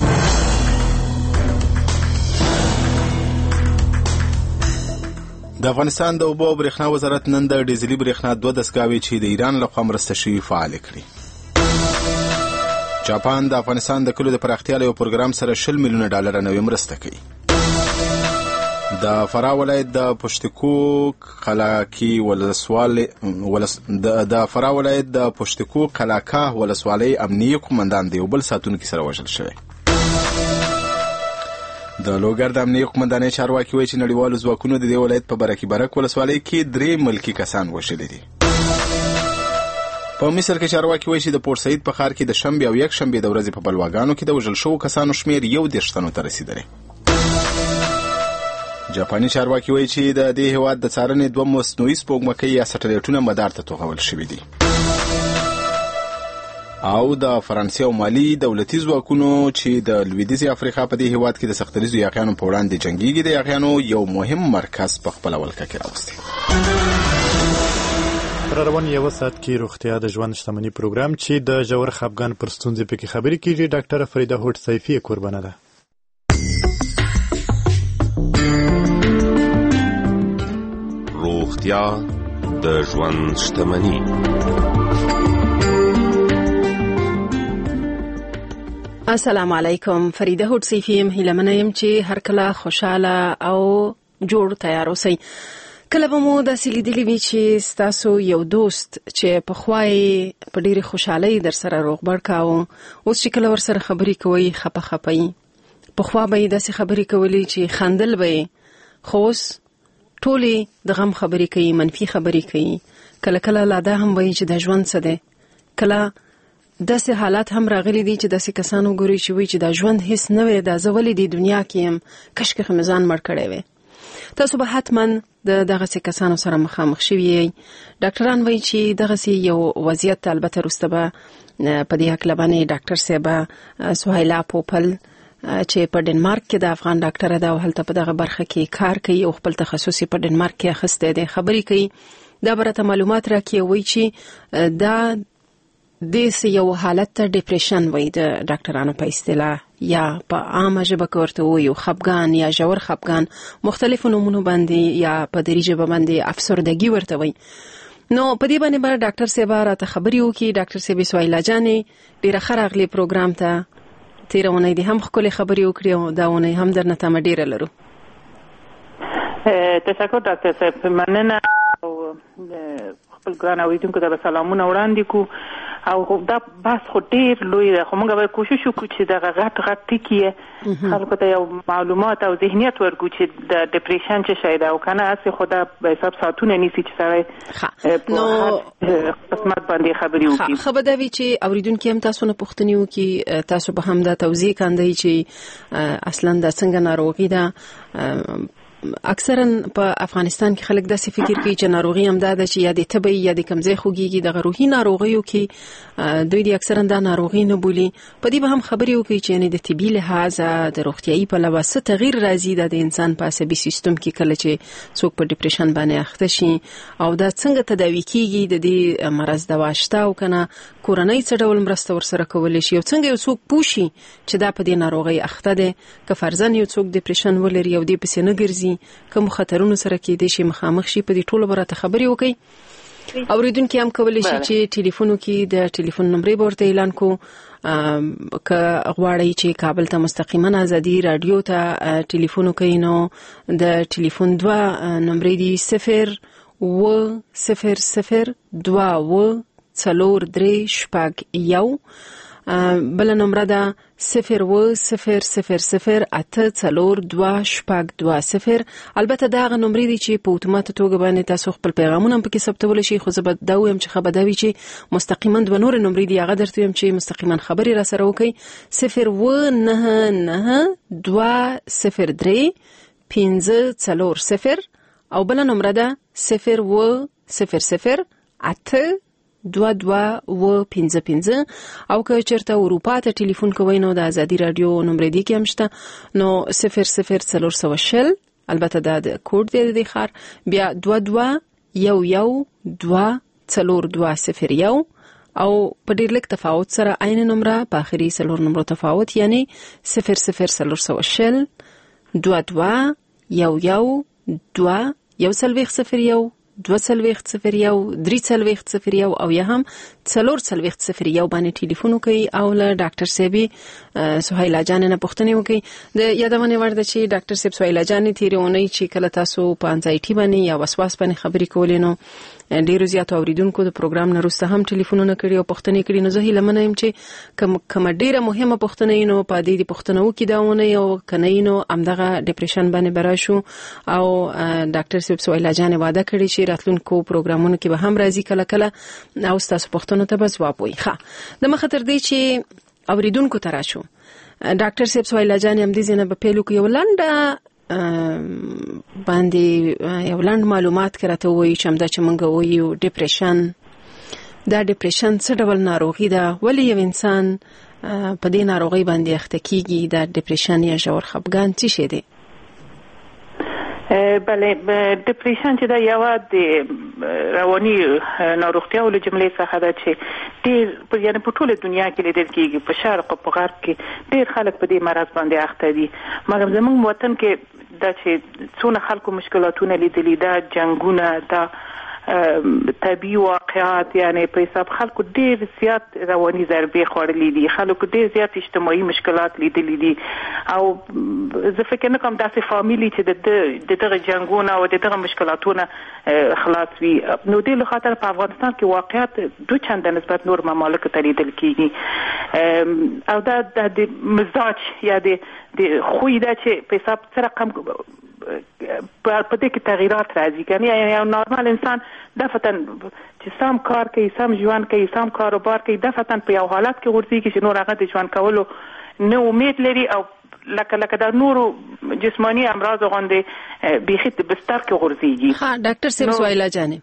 د افغانستان د اوبو او برېښنا وزارت نن د ډیزلي برېښنا دوه دستګاوې چې د ایران لخوا مرسته شوي فعال کړي. جاپان د افغانستان د کلیو د پراختیا له یو پروګرام سره شل میلیونه ډالر نوې مرسته کوي. د فراه ولایت د پشتکوک قلاکی ولسوالۍ ولس د فراه ولایت د پشتکوک قلاکا ولسوالۍ امنیه قومندان د یو بل ساتونکي سره وژل شوی. د لوګر د امنیه قومندانۍ چارواکي وایي چې نړیوالو ځواکونو د دې ولایت په برکي برک ولسوالۍ کې درې ملکي کسان وژلي دي. په مصر کې چارواکي وایي چې د پورت سعید په ښار کې د شنبې او یک شنبې د ورځې په بلواګانو کې د وژل شوو کسانو شمېر یو دېرش تنو ته رسیدلی. جاپاني چارواکي وایي چې د دې هېواد د څارنې دوه مصنوعي سپوږمکۍ یا سټلایټونه مدار ته توغول شوي دي. او د فرانسې او مالي دولتي ځواکونو چې د لویدیځې افریقا په دې هېواد کې د سختدریزو یاغیانو په وړاندې جنګېږي د یاغیانو یو مهم مرکز په خپله ولکه کې راوستی. پر روان یو ساعت کې روغتیا د ژوند شتمني پروګرام چې د ژور خپګان پر ستونزې پکې خبرې کیږي. ډاکټره فریده هوډ سیفي قربانه ده. روغتیا د ژوند شتمني. السلام علیکم. فریده هوډ سیفی یم. هیله منه یم چې هر کله خوشاله او جوړ تیار اوسئ. کله به مو داسې لیدلي وي چې ستاسو یو دوست چې پخوا یې په ډېرې خوشحالۍ در سره روغبړ کاوه، اوس چې کله ورسره خبرې کوئ خپه خپه یي. پخوا به یې داسې خبرې کولې چې خندل به یې، خو اوس ټولې د غم خبرې کوي، منفي خبرې کوي. کله کله لا دا هم وایي چې د ژوند څه دی. کله داسې حالات هم راغلي دي چې داسې کسانو ګوري چې وایي چې دا ژوند هیڅ نه وی، دا زه ولې دې دنیا کې یم، کشکې خو مې ځان مړ کړی وی. تاسو به حتما د دغسې کسانو سره مخامخ شوي یئ. ډاکټران وایي چې دغسې یو وضعیت البته وروسته به په دې هکله باندې ډاکټر صاحبه سهیلا پوپل چې په ډنمارک کې د افغان ډاکټره ده او هلته په دغه برخه کې کار کوي او خپل تخصص په ډنمارک کې اخیستی دی، خبرې کوي. دا به راته معلومات راکوي. وایي چې دا داسې یو حالت ته ډیپریشن وایي د ډاکټرانو په اصطلاح، یا په عامه ژبه کې ورته وایو خپګان یا ژور خپګان، مختلفو نومونو باندې یا په دري ژبه باندې افسردګي ورته وایي. نو په دې باندې به ډاکټر صاحب راته خبرې وکړي. ډاکټر صاحب سهیلا جانې ډېره ښه راغلې پروګرام ته. تیره اونۍ دې هم ښکلې خبرې وکړې او دا اونۍ هم درنه تمه ډېره لرو. تشکر ډاکټر صاحب، مننه. او خپل ګران اورېدونکو ته به سلامونه وړاندې کړو. او دا بحث خو ډېر لوی دی، خو موږ باید کوشش وکړو چې دغه غټ غټ ټکي خلکو ته یو معلومات او ذهنیت ورکړو چې د ډیپریشن څه شی دی او که نه هسې خو دا به حساب ساعتونه نیسي چې سړی په هر قسمت باندې خبرې وکړي. ښه به دا وي چې اورېدونکي هم تاسو نه پوښتنې وکړي، تاسو به هم دا توضیح کاندئ چې اصلا دا څنګه ناروغي ده. اکثرا په افغانستان کې خلک داسې فکر کوي چې ناروغي هم دا ده چې یا د تبه یا د کمزې خوږیږي. د روحي ناروغیو کې دوی د اکثرا دا ناروغي نه بولي. په دې به هم خبرې وکړي چې یعنې د طبي لحاظ د روغتیایي پلوه څه تغییر راځي د انسان په عصبي سیستم کې کله چې څوک په ډیپریشن باندې اخته شي، او دا څنګه تداوي کیږي، د دې مرض دوا شته او که نه، کورنۍ څه ډول مرسته ورسره کولی شي، او څنګه یو څوک پوه شي چې دا په دې ناروغۍ اخته دی. که فرضاً یو څوک ډیپریشن ولري او دې پسې نه ګرځي، کوم خطرونو سره کېدای شي مخامخ شي، په دې ټولو به راته خبرې وکړي. اوریدونکو هم کولی شي چې ټلیفونو کې د ټلیفون نمبر ورته اعلان کو که غواړئ چې کابل ته مستقیما ازادي رادیو ته ټلیفون کوي نو د ټلیفون دوه نمبر دی صفر و صفر صفر دوه و څلور درې شپږ یو بل نمبر ده صفر و صفر صفر صفر اته څلور دوه شپږ دوه صفر. البته دا غو نمبر دی چې په اتومات توګه باندې تاسو خپل پیغامونه په کې ثبتول شي، خو زه به دا وایم چې خبر دا وی چې مستقیما د نور نمبر دی هغه درته وایم چې مستقیما خبري را سره وکي صفر و نه نه دوه صفر درې پنځه څلور صفر او بل نمبر ده صفر و صفر صفر اته دوا دوا و پنځه پنځه او که چرته اروپا ته ټلیفون کوئ نو د ازادي رادیو نمبر دی کې هم شته نو صفر صفر څلور سوه شل، البته دا د کوډ دی د خار بیا دوا دوا یو یو دوا څلور دوا صفر یو او په ډیر لیک تفاوت سره عین نمبر په اخري څلور نمبر تفاوت یعنی صفر صفر څلور سوه شل دوا دوا یو یو دوا یو سلويخ صفر یو دو سلويخت صفر یو درې سلويخت صفر یو او یا هم څلور سلويخت صفر یو باندې ټلیفون کوي او له ډاکټر سیبي سهیلا جان نه پوښتنه وکي. د یادونه ورده چې ډاکټر سیب سهیلا جان تیرونی چې کله تاسو په انزایټي باندې یا وسواس باندې خبرې کولې نو ډیرو زیات اوریدونکو د پروګرام نه وروسته هم ټلیفونونه کړي او پوښتنې کړي نو زه هیله منم چې کوم کوم ډیره مهمه پوښتنه نو په دې پوښتنه وکي داونه یو کنه نو امدغه ډیپریشن باندې براشو او ډاکټر سیب سهیلا جان وعده کړي چې راتلونکو پروګرامونو کې به هم راځي کله کله او تاسو پوښتنو ته به ځواب وایي. ښه د مخه تر دې چې اوریدونکو تراشو ډاکټر سیب سهیلا جان هم دې نه په پیلو کې ولنده باندې یو لاند معلومات کراته وایي چې همدا چې مونږ وایو ډیپریشن دا ډیپریشن څه ډول ناروغي ده، ولې یو انسان په دې ناروغي باندې اخته کیږي، دا ډیپریشن یا ژور خپګان څه شي دی؟ بله ډیپریشن چې دا یو د رواني ناروغتیاو له جملې څخه ده چې ډېر په یعنې په ټوله دنیا کې لیدل کېږي، په شرق او په غرب کې ډېر خلک په دې مرض باندې اخته دي. مګر زموږ وطن کې دا چې څونه خلکو مشکلاتونه لیدلي، دا جنګونه، دا طبي واقعات، یعنی په حساب خلکو ډېر زیات رواني ضربې خوړلې دي، خلکو ډېر زیات اجتماعي مشکلات لیدلي دي او زه فکر نه کوم داسې فامیلی چې د دغه جنګونه او د دغه مشکلاتونه خلاص وي. نو دې له خاطر په افغانستان کې واقعیت دو چنده نسبت نور ممالکو ته لیدل کېږي او دا د مزاج یا د خوی دا چې په حساب سره کم په دې کې تغییرات راځي. کنه یو نورمال انسان دفتن چې سم کار کوي، سم ژوند کوي، سم کاروبار کوي، دفتن په یو حالت کې ورځي چې نور هغه د ژوند کولو نه امید لري او لکه لکه د نورو جسمانی امراض غوندې بيخي د بستر کې ورځيږي. ها ډاکټر سیب سهیلا جان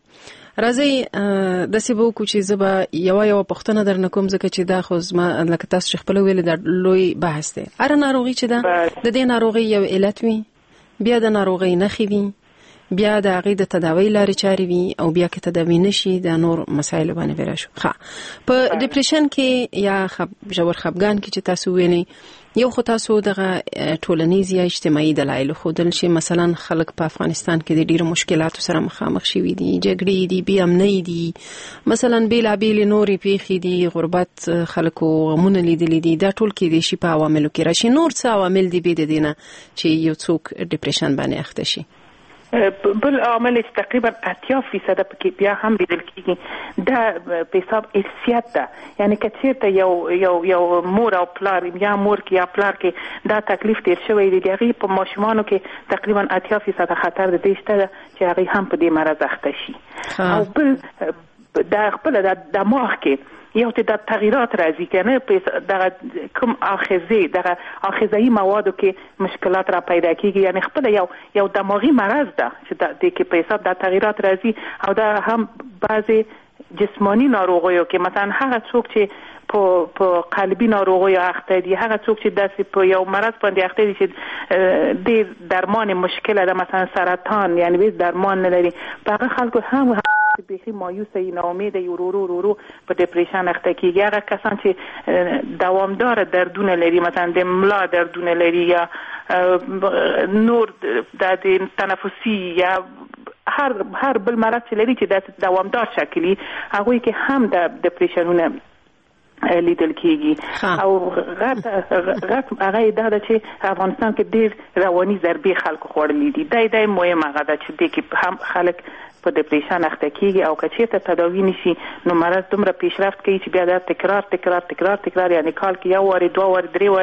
راځي د سیبو کو چې زبا یو یو پښتنه درنه کوم ځکه چې دا خو زما لکه تاسو خپل ویل د لوی بحث دی. اره ناروغي چې دا د دې ناروغي یو علت وي، بیا د ناروغي نخي وي، بیا د هغې د تداوی لارې چارې وي او بیا که تداوی نشي د نور مسایل باندې وراشو. ښه په ډیپریشن کې یا خب ژور خپګان کې چې تاسو ویلي یو خو تاسو دغه ټولنیز یا اجتماعي دلایل ښودل شي، مثلا خلک په افغانستان کې د ډیرو مشکلاتو سره مخامخ شوي دي، جګړې دي، بې امنۍ دي، مثلا بېلابېلې نورې پیښې دي، غربت، خلکو غمونه لیدلي دي، دا ټول کېدای شي په عواملو کې راشي. نور څه عوامل دي بې د دې نه چې یو څوک ډیپریشن باندې اخته شي؟ بل عامل چې تقریبا اتیا فیصد پکې بیا هم لیدل کېږي دا په حساب ارثیات ده، یعنی که چېرته یو یو یو مور او پلار یا مور کې یا پلار کې دا تکلیف تیر شوی دی، د هغې په ماشومانو کې تقریبا اتیا فیصد خطر د دې شته ده چې هغې هم په دې مرض اخته شي. او بل دا خپله د دماغ کې یو ته د تغییرات راځي کنه په دغه کوم اخیزه دغه اخیزه‌ای موادو کې مشکلات را پیدا کیږي، یعنی خپل یو یو دماغي مرض ده چې د دې کې په حساب د تغییرات راځي او دا هم بعضی جسمانی ناروغیو کې مثلا هغه څوک چې په په قلبي ناروغیو اخته دي، هغه څوک چې داسې په یو مرض باندې اخته دي چې د درمان مشکل ده، مثلا سرطان یعنی به درمان نه لري، په هغه خلکو هم بيخي مایوسه ای ناامیده ای ورو ورو ورو په ډیپریشن اخته کیږي. هغه کسان چې دوامدار دردونه لري، مثلا د ملا دردونه لري یا نور د تنفسي یا هر هر بل مرض چې لري چې د دوامدار شکلی هغه کې هم د ډیپریشنونه لیدل کیږي او غټ غټ هغه دا چې افغانستان کې ډیر رواني ضربې خلکو خوړلې دي دای دای مهمه غدا چې د کې هم خلک په ډیپریشن اخته کیږي او کچې ته تداوی نشي نو مرض دومره پیشرفت کوي چې بیا دا تکرار تکرار تکرار تکرار یعنی کال کې یو وری دوه وری درې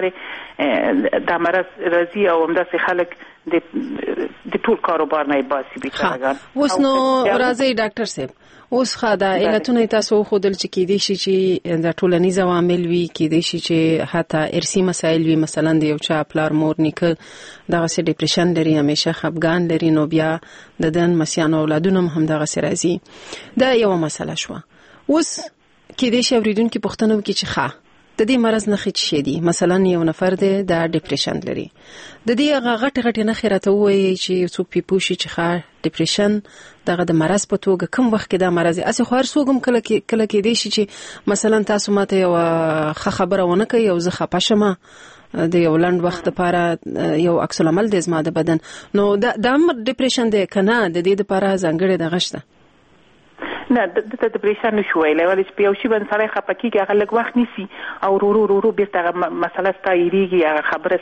وری دا مرض راځي او همداسې خلک د د ټول کاروبار نه باسي بیچارهګان. اوس نو راځي ډاکټر صاحب اوس خاطر علتونه تاسو خودل چې کېدې شي چې د ټولنیز عوامل وي کېدې شي چې حتی ارثي مسایل وي مثلا د یو چا پلار مور نیکه دغه سي ډیپریشن لري همیشه خپګان لري نو بیا د دن مسیان اولادونه هم دغه سي راځي دا یو مسله شو. اوس کېدې شي اوریدونکو پوښتنه وکړي چې ښه د دې مرز نه خېټ شي دي مثلا یو نفر د ډیپریشن لري د دې هغه غټ غټ نه خیرته وایي چې څوک پیپوشي چې ښه ډیپریشن دغه د مرز په توګه کوم وخت کې دا مرز اسې خو هر څوک هم کله کې کله کې دی شي چې مثلا تاسو ماته یو ښه خبره ونه کوي او زه خپه شم د یو لنډ وخت لپاره یو عکس العمل د زما د بدن نو دا د ډیپریشن د کنه د دې لپاره ځانګړی دغه شته نه د ډیپریشن نشو ویلای ولې چې یو شی باندې سره خپکیږي هغه لږ وخت نیسي او ورو ورو ورو بیرته مسله ستایریږي هغه خبره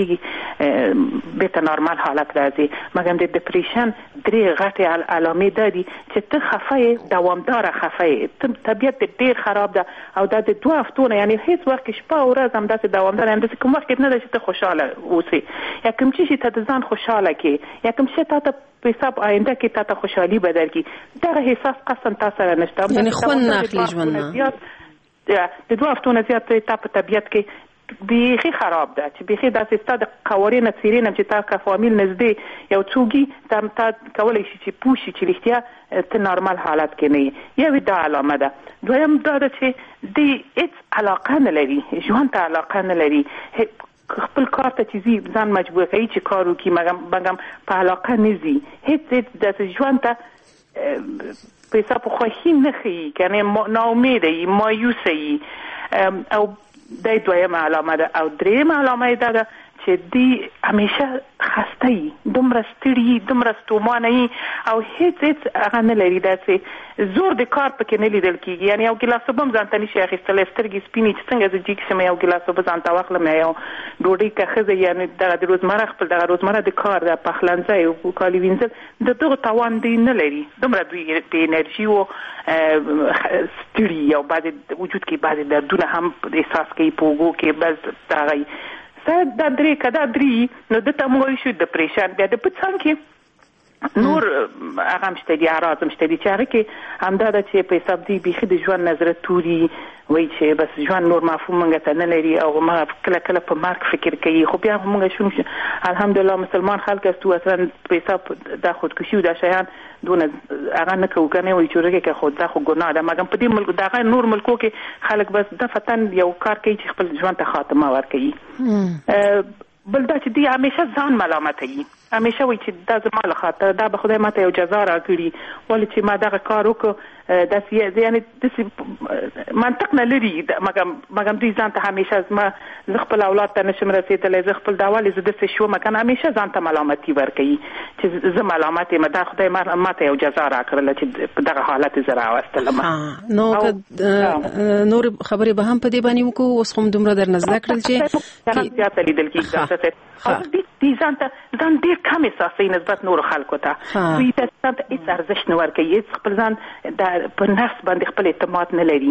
ستایریږي بیرته نورمال حالت راځي مګر د ډیپریشن درې غټې علامې ده دي چې ته خفه دوامدار خفه طبیعت ډیر خراب ده او دا د دوه هفتو نه یعنی هیڅ وخت شپه او ورځ هم داسې دوامدار هم داسې کوم وخت نه ده چې ته خوشاله اوسې یا کوم چې ته د ځان خوشاله کې یا کوم چې ته په حساب آینده کې تاسو خوشحالي بدل کی دغه احساس قسم تاسو را نشته یعنی خو نه اخلي ژوند نه د دوه هفتو نه زیات په طبیعت کې بیخي خراب ده چې بیخي داسې ستاد قوارین سیرین چې تا کا فامیل نږدې یو څوګي تم تا کولای شي چې پوښي چې لختیا ته نورمال حالت کې نه یو د علامه ده دویم دا چې د هیڅ علاقه نه لري ژوند ته علاقه نه لري خپل کار ته چې ځان مجبور کوي چې کار وکړي مګم مګم په علاقه نزي هیڅ د ژوند ته په حساب خوښي نه خي کنه نو امیدي مایوسي او د دویمه علامه ده او دریمه علامه ده چې دی همیشه خسته وي دومره ستړي دومره ستومانه او هیڅ هیڅ هغه نه لري داسې زور د کار پکې نه لیدل کېږي یعنی یو ګیلاس اوبه هم ځان ته نشي اخیستلی سترګې سپینې چې څنګه زه جګ شم یو ګیلاس اوبه ځان ته واخلم یو ډوډۍ که ښځه یعنی دغه د روزمره خپل دغه روزمره د کار د پخلنځی او کالي وینځل د دغه توان دی نه لري دومره دوی د انرژي او ستړي او بعضې وجود کې بعضې دردونه هم احساس کوي په اوږو کې بس دغه دا درې کدا درې نو د تموي شو ډیپریشن بیا د پڅان کې نور هغه مشته دي اعراض مشته دي چې هغه کې همدا د چې په حساب دی بيخي د ژوند نظر توري وای چې بس ژوند نور مفهوم منګه ته نه لري او ما کله کله په مارک فکر کوي خو بیا موږ شو الحمدلله مسلمان خلک استو اصلا په حساب د خودکشي او د شیان دونه هغه نه کوي کنه وای چې رګه خود دا خو ګناه ده مګم په دې ملک دغه نور ملکو کې خلک بس د فتن یو کار کوي چې خپل ژوند ته خاتمه ورکړي بل دا چې دی همیشه ځان ملامت وي همیشه وایي چې دا زما له خاطر دا به خدای ماته یو جزا راکړي ولې چې ما دغه کار وکړ داسې یعنی داسې منطق نه لري مګم مګم دوی ځان ته همیشه زما زه خپل اولاد ته نشم رسېدلی زه خپل دا ولې زه داسې شوم کنه همیشه ځان ته ملامتي ورکوي چې زه ملامت یم دا خدای ماته یو جزا راکړله چې په دغه حالت زه راوستلم نو نور خبرې به هم په دې باندې وکړو اوس هم دومره درنه زده کړل چې زیاته لیدل کېږي دي ځان ته ځان ډېر کم احساسوي نسبت نورو خلکو ته دوی ته ځان ته هېڅ ارزښت نه ورکوي هېڅ خپل ځان په نفس باندې خپل اعتماد نه لري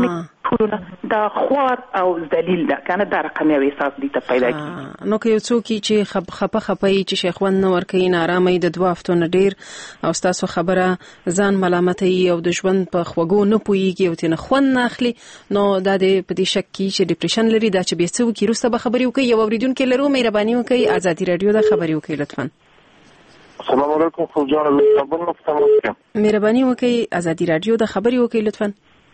دا خوار او ذلیل ده کنه دا رقم یو احساس دي ته پیدا کیږي نو که یو څوک چې خپه خپه چې شیخوند نه ورکوي نارامه د دوه هفتو نه ډېر او ستاسو خبره ځان ملامتوي او د ژوند په خوږو نه پوهېږي او ترې نه خوند نه اخلي نو دا د په دې شک کې چې ډیپریشن لري دا چې بیا څه وکړي وروسته به خبرې وکړي یو اورېدونکی لرو مهرباني وکړئ ازادي راډیو ته خبرې وکړئ لطفا السلام علیکم فوجان مهرباني وکړئ ازادي راډیو ته خبرې وکړئ لطفا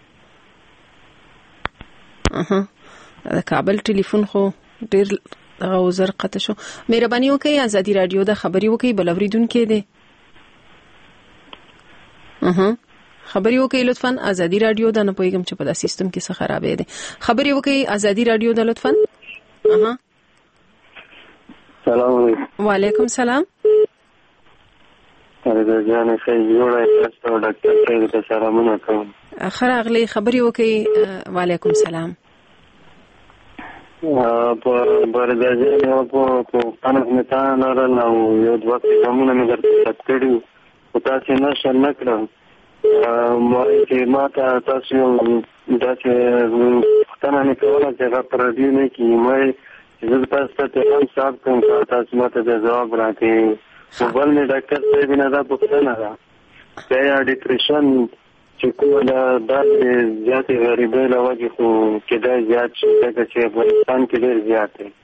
اها دا کابل ټلیفون خو ډیر دغه وزر قطع شو مهرباني وکړئ ازادي راډیو د خبري وکړئ بل اوریدونکو دی اها خبري وکړئ لطفا ازادي راډیو د نه پوهیږم چې په دا سیستم کې څه خرابې دي خبري وکړئ ازادي راډیو د لطفا اها سلام علیکم وعلیکم سلام فريده جان ښه جوړه تاسو او ډاکټر صاحب ته سلامونه کوم. ښه راغلی، خبرې وکړئ. وعلیکم سلام. په فريده جان او په پښتنه مې تا نه راو یو دوه پیغامونه مې درته کړي او تاسو نه شل نه کړم. ما چې ما ته تاسو داسې پښتنه نه کوله چې هغه پر راډیو نه کېږي. ما چې زه تاسو ته پیغام صاحب کوم تاسو ما ته د ځواب راکړئ. بل مې ډاکټر صاحب نه دا پوښتنه ده چې یا ډیپریشن چې کومه ده دا د زیاتې غریبۍ له وجې خو کېدای زیات شي ځکه چې افغانستان کې ډېر زیات دی.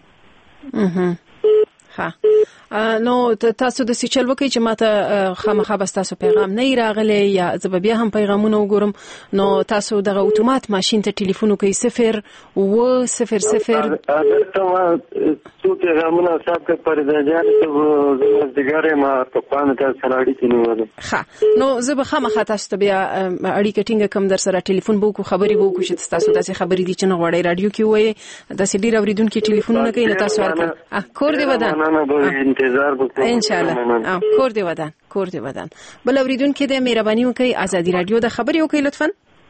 ها نو تاسو د سی چل وکي چې ماته خامخا بس تاسو پیغام نه راغلی یا زه بیا هم پیغامونه وګورم. نو تاسو دغه اتومات ماشين ته ټلیفون وکي صفر و صفر صفر اته څو پیغامونه صاحب ته پر ځان ته زګاره ما په پانه ته سره اړیکې نیولې. ها نو زه به خامخا تاسو ته بیا اړیکه ټینګه کوم در سره ټلیفون بو کو خبري بو کو چې تاسو داسې خبري دي چې نه غوړی رادیو کې وای داسې ډیر اوریدونکو ټلیفونونه کوي تاسو ورته کور دی ودان انتظار وکړم ان شاء الله. کور دی ودان کور دی ودان. بل اوریدونکو دې مهرباني وکړئ ازادي رادیو د خبري وکړئ لطفا.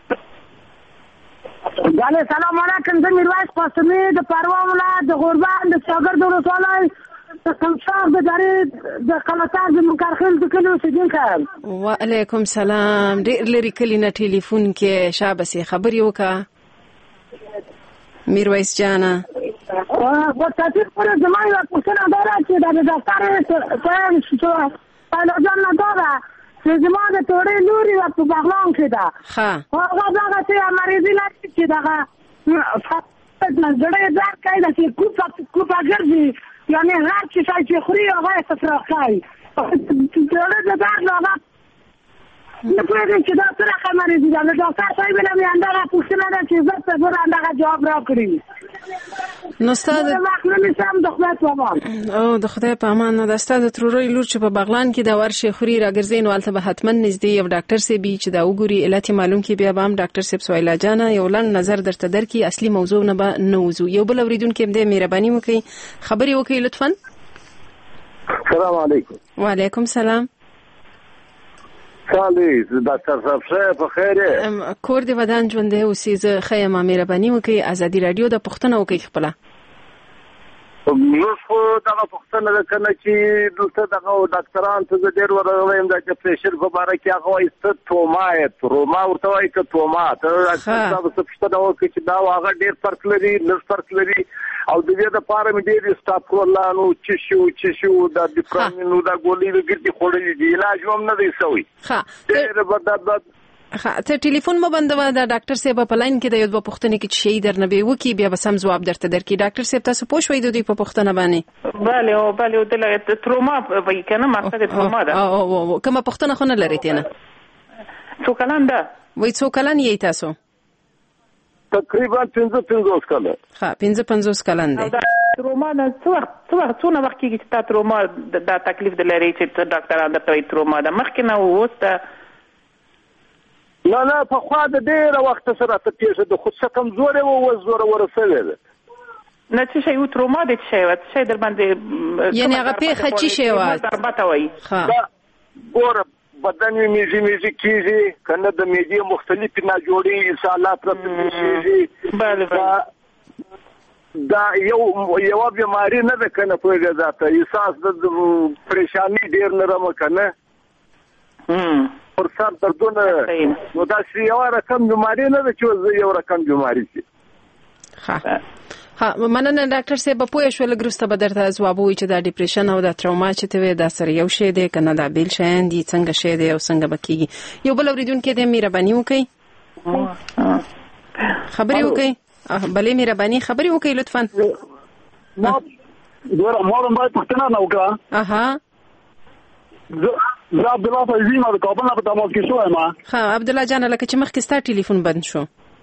جانه سلام علیکم. زه میرویس قاسمی د پروا ولایت د غوربان د شاګرد ولسوالۍ د کمشار د جاری د قلاتار د منکرخیل د کلو اوسیدونکی یم. وعلیکم سلام. ډېر لري کلی نه ټلیفون کې شابسي خبري وکړه میرویس جانه. و تاسو پر زمای لا پوښتنه دارا چې د ډاکټر صاحب څه پایلو جان نه دارا چې زمای د توړې لوري په بغلان کې ده. ها هغه هغه چې مریضی نه چې دغه فقط نظر دار کایدا چې کوپا کوپا ګرځي یعنی هر څه چې خوري هغه تفرق کوي. توړې دار نه نه پوهیږم چې دا سره خبرې دي. دا ډاکټر صاحب نه مې اندازه پوښتنه ده چې زه ته ګور اندازه جواب راکړي. نو ستاسو د مخنه سم د خدای په امان او د خدای په امان. نو د ستاسو تروري لور چې په بغلان کې دا ورشي خوري راګرځي نو البته به حتما نږدې یو ډاکټر سی بي چې دا وګوري علت معلوم کې بیا به هم ډاکټر صاحب سویلا جان یو لن نظر درته درکې اصلي موضوع نه به نوځو. یو بل اوریدونکو دې مهرباني وکړي خبري وکړي لطفا. السلام علیکم. وعلیکم سلام. سالي ډاکټر صاحب شه په خیره کور دی ودان ژوند دی اوسې زه خیمه مهرباني وکړي ازادي رادیو د پښتنه وکړي خپل. نو خو دا پښتنه ده کنه چې دلته دغه ډاکټران ته ډېر ورغلم د پريشر په اړه کې هغه ایست تومای تروما ورته وایي ک توما ته تاسو څه پښتنه وکړي چې دا هغه ډېر فرق لري لږ فرق لري او د دې لپاره مې ډېر استغفرالله چې شو چې شو د ډیپرامینو دا ګولې وګړي خوري دي علاج هم نه دی سوی. ها ډېر بدبد ها ته ټلیفون مو بندوه د ډاکټر صاحب په لاین کې د یو په پښتنه کې شي درنه به وکی بیا به سم جواب درته درکې. ډاکټر صاحب تاسو پوښوي د دې په پښتنه باندې bale او bale د لګت تروما وای کنه ماته تروما ده او کومه پښتنه خو نه لري تینه څو کلن ده وای څو کلن یې تاسو؟ تقریبا پنځه پنځوس کلن. ها پنځه پنځوس کلن دی. تروما نه څو څو څو نه وخت کې چې تا تروما د تکلیف د لري چې ډاکټر اندر ته تروما ده مخکې نه وسته نه نه په خوا د ډېر وخت سره ته پیښه د خود څخه کمزوري او وزور ورسوي ده. نه چې شی و تروما د شی و شی در باندې یعنی هغه پیښه چې شی و ضربات وای. ها ګور بدن میږي میږي کیږي کنه د میډیا مختلفي نه جوړي انسانات راځي. بله دا یو یو بیماری نه ده کنه په ذاته احساس د پریشانی ډیر لرم کنه هم پر سر دردونه نو دا شی یو رقم بیماری نه ده چې یو رقم بیماری شي. ها ها مننه ډاکټر صاحب په پوهه شو لګرسته به درته ځواب وي چې دا ډیپریشن او دا تروما چې ته دا سره یو شی دی کنه دا بیل شین دي څنګه شی دی او څنګه بکیږي. یو بل اوریدونکو دې مهرباني وکړي خبري وکړي. بلې مهرباني خبري وکړي لطفا. ما ګور مور ما پښتنه نو کا اها زه عبد الله فیضی ما کابل نه په تماس کې شوم. ما ها عبد الله جان لکه چې مخکې ستا ټلیفون بند شو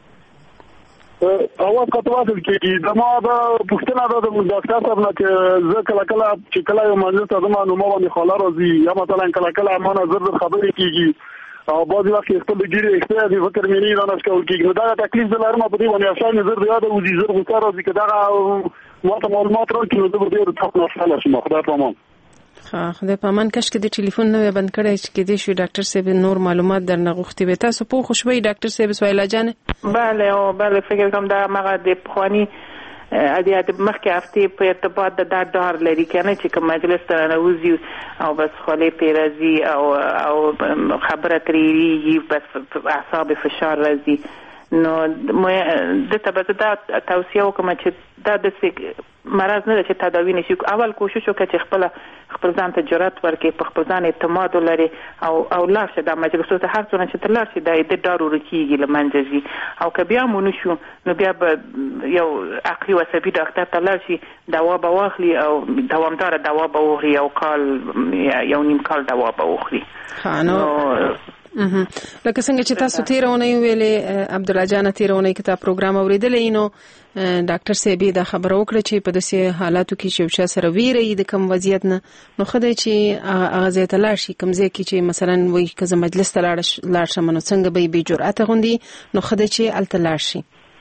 اواز کټواته کېږي زما د پښتنه د ډاکټر صاحب نه چې زه کله کله چې کله یو منځ ته زما نو ما باندې خاله راځي یا مثلا کله کله ما نظر د خبرې کیږي او بعضی وخت خپل ګیره اختیار دي فکر مې نه راځي کول کیږي نو دا تکلیف د لارما په دې باندې افشار نظر دی دا وځي زر غوښتل راځي کدا ما ته معلومات راکړي نو د دې په تاسو نه شم خدای په امان. ها خدای په امان کش کې د ټلیفون نه بند کړی چې کې دې شو ډاکټر صاحب نور معلومات درنه غوښتي به تاسو په خوشبوي ډاکټر صاحب سویلا جان. بله او بله فکر کوم دا مغه د پخوانی ادي د مخکې هفته په ارتباط د دا ډار لري کنه چې کوم مجلس ته راوځي او بس خولې پیرازي او او خبره تریږي بس اعصاب فشار راځي نو د تبه دا توصیه وکم چې دا د مرض نه چې تداوی نشي اول کوشش وکړي چې خپل خپل ځان ته جرأت ورکړي په خپل ځان اعتماد ولري او او لاشه د مجلسو ته هر څونه چې تلل شي د دې ډارو رکیږي لمنځي او که بیا مونږ شو نو بیا یو عقلي وسبي ډاکټر ته لاړ شي دوا به واخلي او دوامدار دوا به وخوري او کال یو نیم کال دوا به وخوري. نو لکه څنګه چې تاسو تیرونه ویلې عبد الله جان تیرونه کتاب پروګرام اوریدلې نو ډاکټر صاحب دا خبره وکړه چې په داسې حالاتو کې چې یو سره ویری د کم وضعیت نه نو خدای چې هغه ځای ته لاړ شي کوم ځای کې چې مثلا وایي که زه مجلس ته لاړ شم نو څنګه به بې جرأته غوندي نو خدای چې هلته لاړ شي.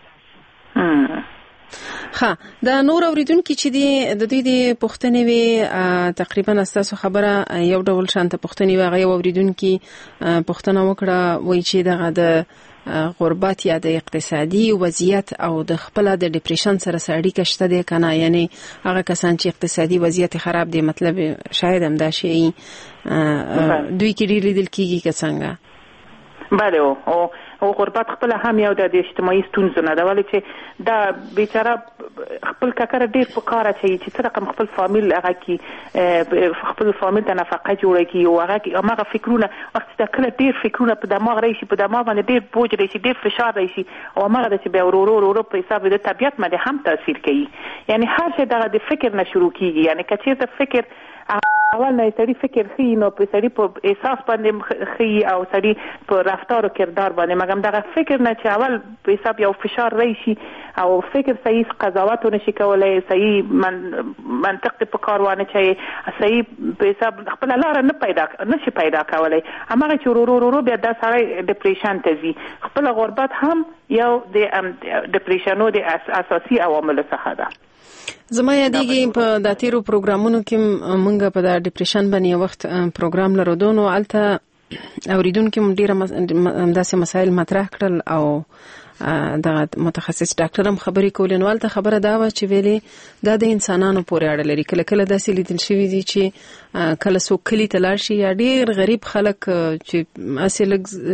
ها دا نور اوریدونکو چې دی د دې د پښتنې وی تقریبا استاسو خبره یو ډول شانته پښتنې وی غي اوریدونکو پښتنه وکړه وایي چې دغه د غربت یا د اقتصادي وضعیت او د خپل د ډیپریشن سره اړیکه شته دی کنه یعنی هغه کسان چې اقتصادي وضعیت خراب دی مطلب شاید هم دا شي دوی کې ډیر لیدل کیږي که څنګه. بله او او غربت خپل هم یو د اجتماعي ستونزو نه دا ولې چې دا بیچاره خپل ککر ډیر په کار اچي چې څه رقم خپل فامیل هغه کې خپل فامیل ته نفقه جوړه کی او هغه هغه فکرونه وخت دا کله ډیر فکرونه په دماغ راشي په دماغ باندې ډیر بوج راشي ډیر فشار راشي او هغه د چې به ورو ورو په حساب د طبيعت باندې هم تاثیر کوي یعنی هر څه دغه د فکر نه شروع کیږي یعنی کچې ته فکر اول نه سړي فکر خي نو په سړي په احساس باندې خي او سړي په رفتار او کردار باندې مګم دغه فکر نه چې اول په حساب یو فشار راشي او فکر صحیح قضاوت نشي کولای صحیح من منطق په کار وانه چې صحیح په حساب خپل لار نه پیدا نشي پیدا کولای امره چې ورو ورو بیا د سړی ډیپریشن ته ځي خپل غربت هم یو د ډیپریشنو د اساسي عوامل څخه ده. زما یادېږي په د تیرو پروګرامونو کې مونږ په د ډیپریشن باندې وخت پروګرام لرو نو الته اوریدونکو مونږ ډیره داسې مسایل مطرح کړل او د متخصص ډاکټر هم خبرې کولې نو الته خبره دا و چې ویلې دا د انسانانو پورې اړه لري کله کله داسې لیدل شوي دي چې کله څوک کلي ته لاړ شي یا ډیر غریب خلک چې اصل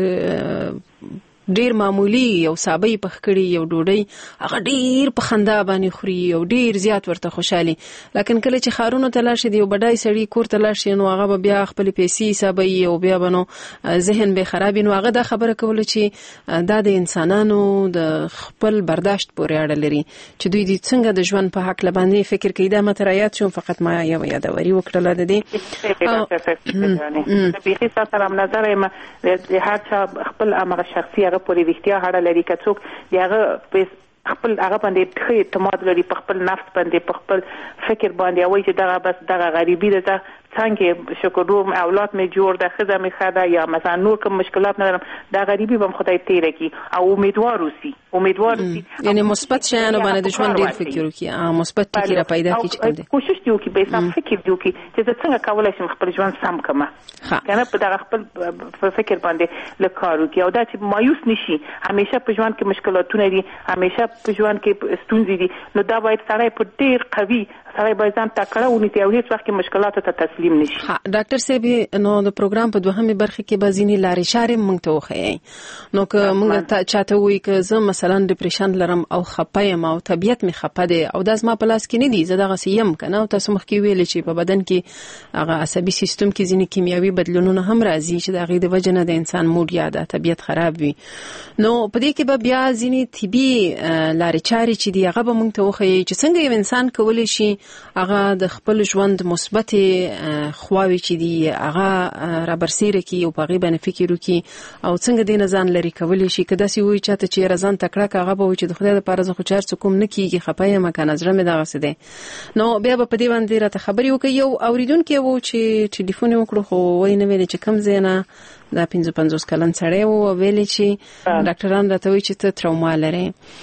ډیر معمولی یو سابه پخ کړي یو ډوډۍ هغه ډیر په خندا باندې خوري او ډیر زیات ورته خوشحالي لکه کله چې خارونو ته لاړ شي دی یو بډای سړی کور ته لاړ شي نو هغه بیا خپل پیسې حسابي او بیا بنو ذهن به خراب نو هغه دا خبره کوله چې دا د انسانانو د خپل برداشت پورې اړه لري چې دوی د څنګه د ژوند په حق لباندې فکر کوي دا متریات شو فقط ما یو یادوري وکړه د دې په هیڅ سره نظر ما د هر چا خپل امر شخصي پورې وختیا هړه لري که څوک دغه خپل هغه باندې ښه اعتماد لري په خپل نفس باندې په خپل فکر باندې او چې دغه بس دغه غریبي ده څنګه شکر روم اولاد می جوړ د خزه می خدا یا مثلا نور کوم مشکلات نه لرم دا غریبي بم خدای تیر کی او امیدوار اوسي امیدوار اوسي یعنی مثبت شیانو باندې د ژوند ډیر فکر وکي مثبت فکر پیدا کی چې کوشش دی وکي به سم فکر دی وکي چې څنګه کولای شم خپل ژوند سم کما کنه په دغه خپل فکر باندې لکارو کی او دا چې مایوس نشي همیشه په ژوند کې مشکلاتونه دي همیشه په ژوند کې ستونزې دي نو دا باید سړی په ډیر قوي سړی باید ځان تکړه ونیسي او هیڅ وخت کې مشکلاتو ته تسلیم نشي. ها ډاکټر صاحب نو د پروګرام په دوهمه برخه کې بازینی لارې چارې مونږ ته وخی نو که مونږ ته چاته وي که زه مثلا ډیپریشن لرم او خپه یم او طبيعت می خپه ده او د ازما پلاس کې نه دي زه دغه سیم کنه او تاسو مخ کې ویل چې په بدن کې هغه عصبي سیستم کې ځینې کیمیاوي بدلونونه هم راځي چې د غي د وجه نه د انسان موډ یا د طبيعت خراب وي نو په دې کې به بیا ځینې طبي لارې چارې چې دی هغه به مونږ ته وخی چې څنګه یو انسان کولی شي هغه د خپل ژوند مثبت خواوي چې دی هغه را برسیره کی او په غي باندې فکر وکي او څنګه د نزان لري کولی شي کدا سی وای چاته چې رضان تکړه کاغه به چې د خدای لپاره زه خو چار څه کوم نه کیږي خپای مکه نظر مې دغه څه دی نو بیا په دې باندې راته خبري وکي یو اوریدونکو وو چې ټلیفون وکړو خو وای نه ویل چې کم زینا دا پنځه پنځوس کلن سړی وو ویل چې ډاکټران راته وی چې ته تروما لري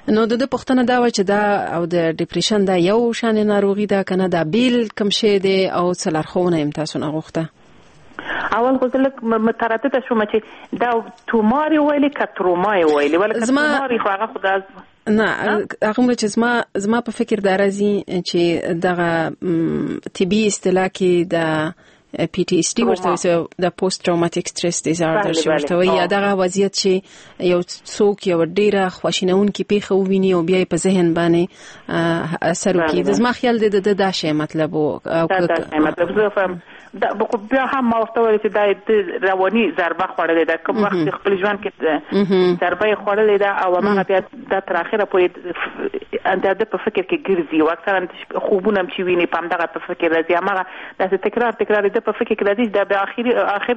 نو د پښتنه دا و چې دا او د ډیپریشن دا یو شان ناروغي ده کنه دا بیل کم شي دی او څلارخونه هم تاسو نه غوښته؟ اول خو لک متردده شوم چې دا توماري ویلي که ترومای ویلي ولکه توماري خو هغه خو نه هغه چې زما زما په فکر دا راځي چې دغه طبي اصطلاح کې د پی ټي اس ډي ورته د پوسټ ټراوماتیک سټرس ډیزارډر چې ورته وایي یا دغه وضعیت چې یو څوک یو ډیره خواشینونکې پیښه وویني او بیا په ذهن باندې اثر وکړي. د زما خیال دی د دا شی مطلب او مطلب زه فهم دا بیا هم ما ورته ویل چې دا رواني ضربه خوړلې ده کوم وخت خپل ژوند کې ضربه یې خوړلې ده او هغه بیا د تر اخره پورې انده د په فکر کې ګرځي او اکثرا خوبونه هم چې ویني په همدغه په فکر راځي هغه داسې تکرار تکرار د په فکر کې راځي دا به اخر اخر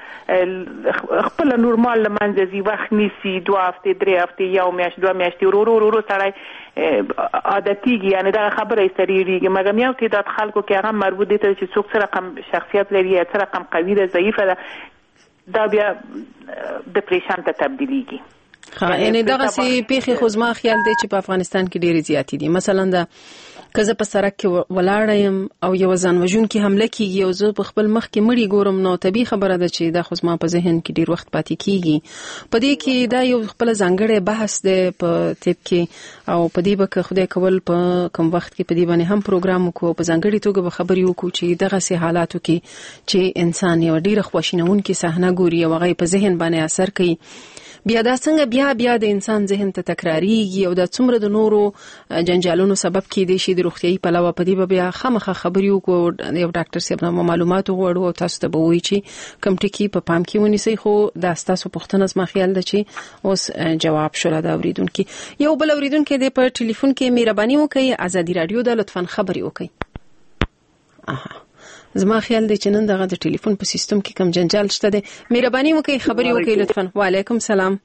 کدا خپل نورمال لمنځه ځي وخت نیسي دوه هفتې درې هفتې یو میاشت دوه میاشتې ورو ورو ورو سړی عادتیږي یعنی دا خبره یې سریږي مګر یو تعداد خلکو کې هغه مربوط دي چې څوک څه رقم شخصیت لري یا څه رقم قوي ده ضعیفه ده دا بیا ډیپریشن ته تبدیلیږي. ها یعنی دغه سي پیخي خو زما خیال دی چې په افغانستان کې ډېری زیاتې دي. مثلا دا کزه په سرک کې ولاړم او یو ځان وژون کې حمله کیږي او زه په خپل مخ کې مړی ګورم نو طبيعي خبره ده چې دا خو زما په ذهن کې ډیر وخت پاتې کیږي. په دې کې دا یو خپل ځانګړی بحث دی په طب کې او په دې به خدای کول په کوم وخت کې په دې باندې هم پروګرام وکړو په ځانګړي توګه به خبرې وکړو چې دغه سي حالاتو کې چې انسان یو ډیر خوشینونکې صحنه ګوري او هغه په ذهن باندې اثر کوي بیا دا څنګه بیا بیا د انسان ذهن ته تکراریږي او دا څومره د نورو جنجالونو سبب کیدی شي د روغتيایي پلوه په دې بیا خامخه خبرې وکړو یو ډاکټر صاحب نو معلومات وغوړو او تاسو ته به وایي چې کم ټکی په پام کې ونیسئ خو دا تاسو پوښتنه زما خیال ده چې اوس جواب شول دا اوریدونکو یو بل اوریدونکو د په ټلیفون کې مهرباني وکړئ ازادي رادیو د لطفاً خبري وکړئ. اها زما خیال دی چې نن دغه د ټلیفون په سیستم کې کم جنجال شته دی. مهرباني وکړئ خبري وکړئ لطفاً. وعلیکم سلام.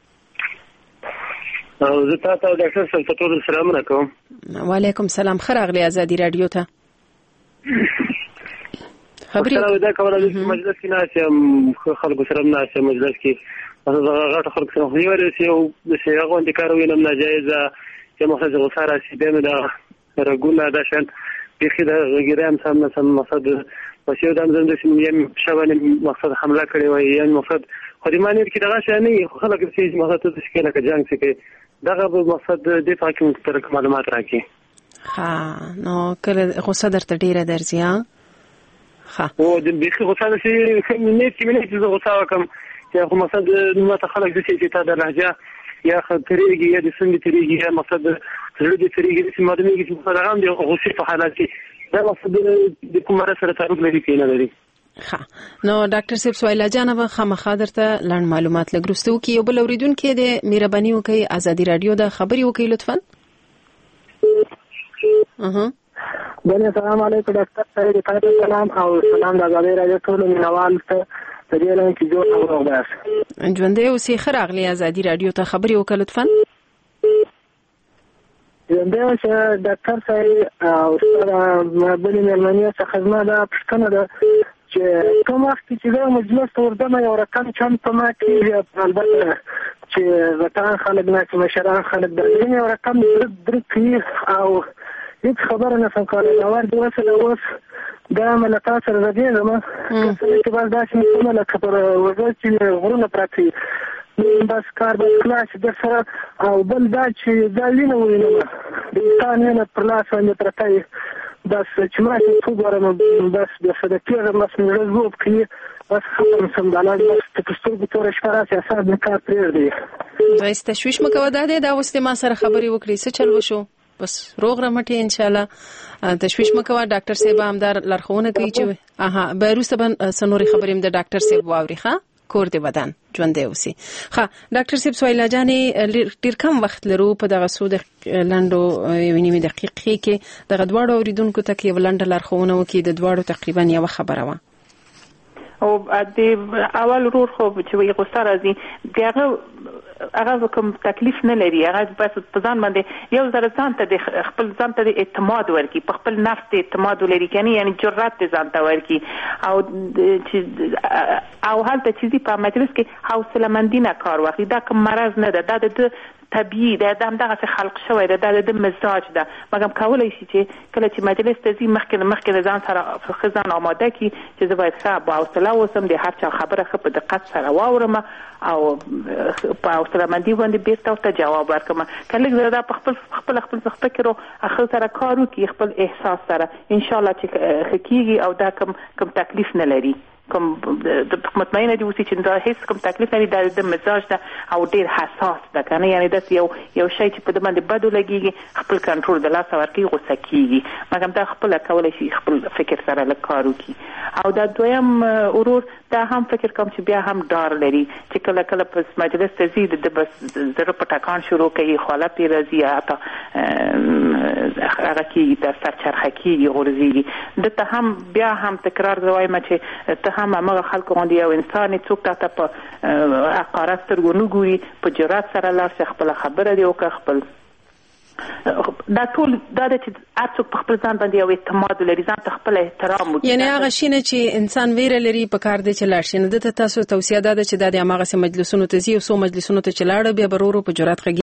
او زه تاسو ته ډاکټر صاحب ته ټول سلام علیکم. وعلیکم سلام. خراغلی ازادي رادیو ته. خبري وکړئ. دا کومه د مجلس کې ناسم خلکو سره ناسم مجلس کې هغه غاټه خلک سره خو یو څه یو د څه هغه د کار وینم ناجایزه چې مخه غوسه راشي به دا رګونه دا شان بخي دا غیرام سم سم مقصد پس یو دم زنده شم یم شوال مقصد حمله کړی وای یعنی مقصد خو دې معنی کې دغه شی نه خلک چې مقصد ته تشکیل کې جنگ څخه دغه مقصد د دفاع کې تر معلومات راکې. ها نو کله غوسه درته ډیره درځي ها ها او د بخي غوسه شي نه چې منه چې غوسه وکم چې خو مقصد نو ته خلک د چې ته د لهجه یا خطرېږي یا د څنګه ترېږي یا مقصد زړه دې ترېږي چې مادمي کې چې په هغه د غوسې په حالت کې دا مقصد د کومه سره تعلق لري کې نه لري. ها نو ډاکټر صاحب سوایلا جانبه خامخا درته لاند معلومات لګرستو کې یو بل اوریدونکو د مهرباني وکړئ ازادي رادیو د خبري وکړئ لطفاً. اها بله سلام علیکم ډاکټر صاحب تاسو سلام او سلام د ازادي رادیو ټول مینوال ته په دې لاره کې جوړ او راغلاس ژوندې اوسې خراغلی ازادي رادیو ته خبري وکړه لطفاً. ژوندې اوسې ډاکټر صاحب او سره بلې مېرمنې څخه زما دا پوښتنه ده چې کوم وخت چې زه مجلس ته ورځم یو رقم چم په ما کې البته چې وطن خلک نه چې مشران خلک د دې یو رقم درک کوي او هیڅ خبره نه څنګه کوي دا ور دی وسله اوس دا ملتا سره راځي زما چې بس دا چې کومه لکه پر وځي چې غرونه پراته بس کار بس کلاس د سره او بل دا چې ځالینه وینم د انسان نه پر لاس باندې پرته بس چې ما چې څو غواړم بس د صدقې مس مې زوب کوي بس خپل سم دلای بس تاسو په تور اشاره چې اساس نه کار پرې دی. دا تشویش مکو دا دی دا اوس ما سره خبري وکړي څه چل وشو بس روغ رمټي ان شاء الله تشویش مکو ډاکټر صاحب همدار لارښوونه کوي چې اها بیروسته بن سنوري خبریم د ډاکټر صاحب واوري ښا کور دی بدن ژوندې اوسي. ښه ډاکټر صاحب سوایلا جانې ډیر کم وخت لرو په دغه سود لندو ویني دقیقې کې دغه دواړو اوریدونکو ته کې ولند لارښوونه وکي د دواړو تقریبا یو خبره و او د اول ورور خو چې وي غوسه راځي دغه هغه کوم تکلیف نه لري هغه بس په ځان باندې یو ځل ځان ته د خپل ځان ته د اعتماد ورکي په خپل نفس ته اعتماد ولري کني یعنی جرأت ځان ته ورکي او چې او حالت چې په مجلس کې حوصله مندي نه کار واخلي دا کوم مرض نه ده دا د طبيعي ده د همدغه خلق شوی ده د مزاج ده مګم کولای شي چې کله چې مجلس ته ځي مخکې مخکې ځان سره خزان آماده کی چې زه باید ښه با حوصله اوسم د هر چا خبره ښه په دقت سره واورم او په حوصله مندي باندې بیرته ورته جواب ورکړم کله زه دا په خپل خپل خپل فکر او خپل سره کار وکړم خپل احساس سره ان شاء الله چې حقيقي او دا کم کم تکلیف نه لري کوم د مطمئنه دي اوسې چې دا هیڅ کوم تکلیف نه لري د مزاج ده او ډیر حساس ده کنه یعنی دا یو یو شی چې په دماغ بدو لګيږي خپل کنټرول د لاس ورکی غوسه کیږي مګم دا خپل کولای شي خپل فکر سره لکارو کی او دا دویم اورور دا هم فکر کوم چې بیا هم ډار لري چې کله کله په مجلس ته زی د بس زره پټکان شروع کوي خاله پیرزی اته هغه کی د سرچرخه کی غورځي د ته هم بیا هم تکرار زوایم چې ته هم هغه خلکو باندې یو انسان څوک ته په حقارت سترګو نه ګوري په جرأت سره لار خپل خبره دی او خپل دا ټول دا چې اڅوک په خپل ځان باندې یو اعتماد لري ځان ته خپل احترام وکړي یعنی هغه شینه چې انسان ویره لري په کار دی چې لاړ شي نه د تاسو توصیه ده چې د هغه مجلسونو ته زی او سو مجلسونو ته چې لاړ بیا برورو په جرأت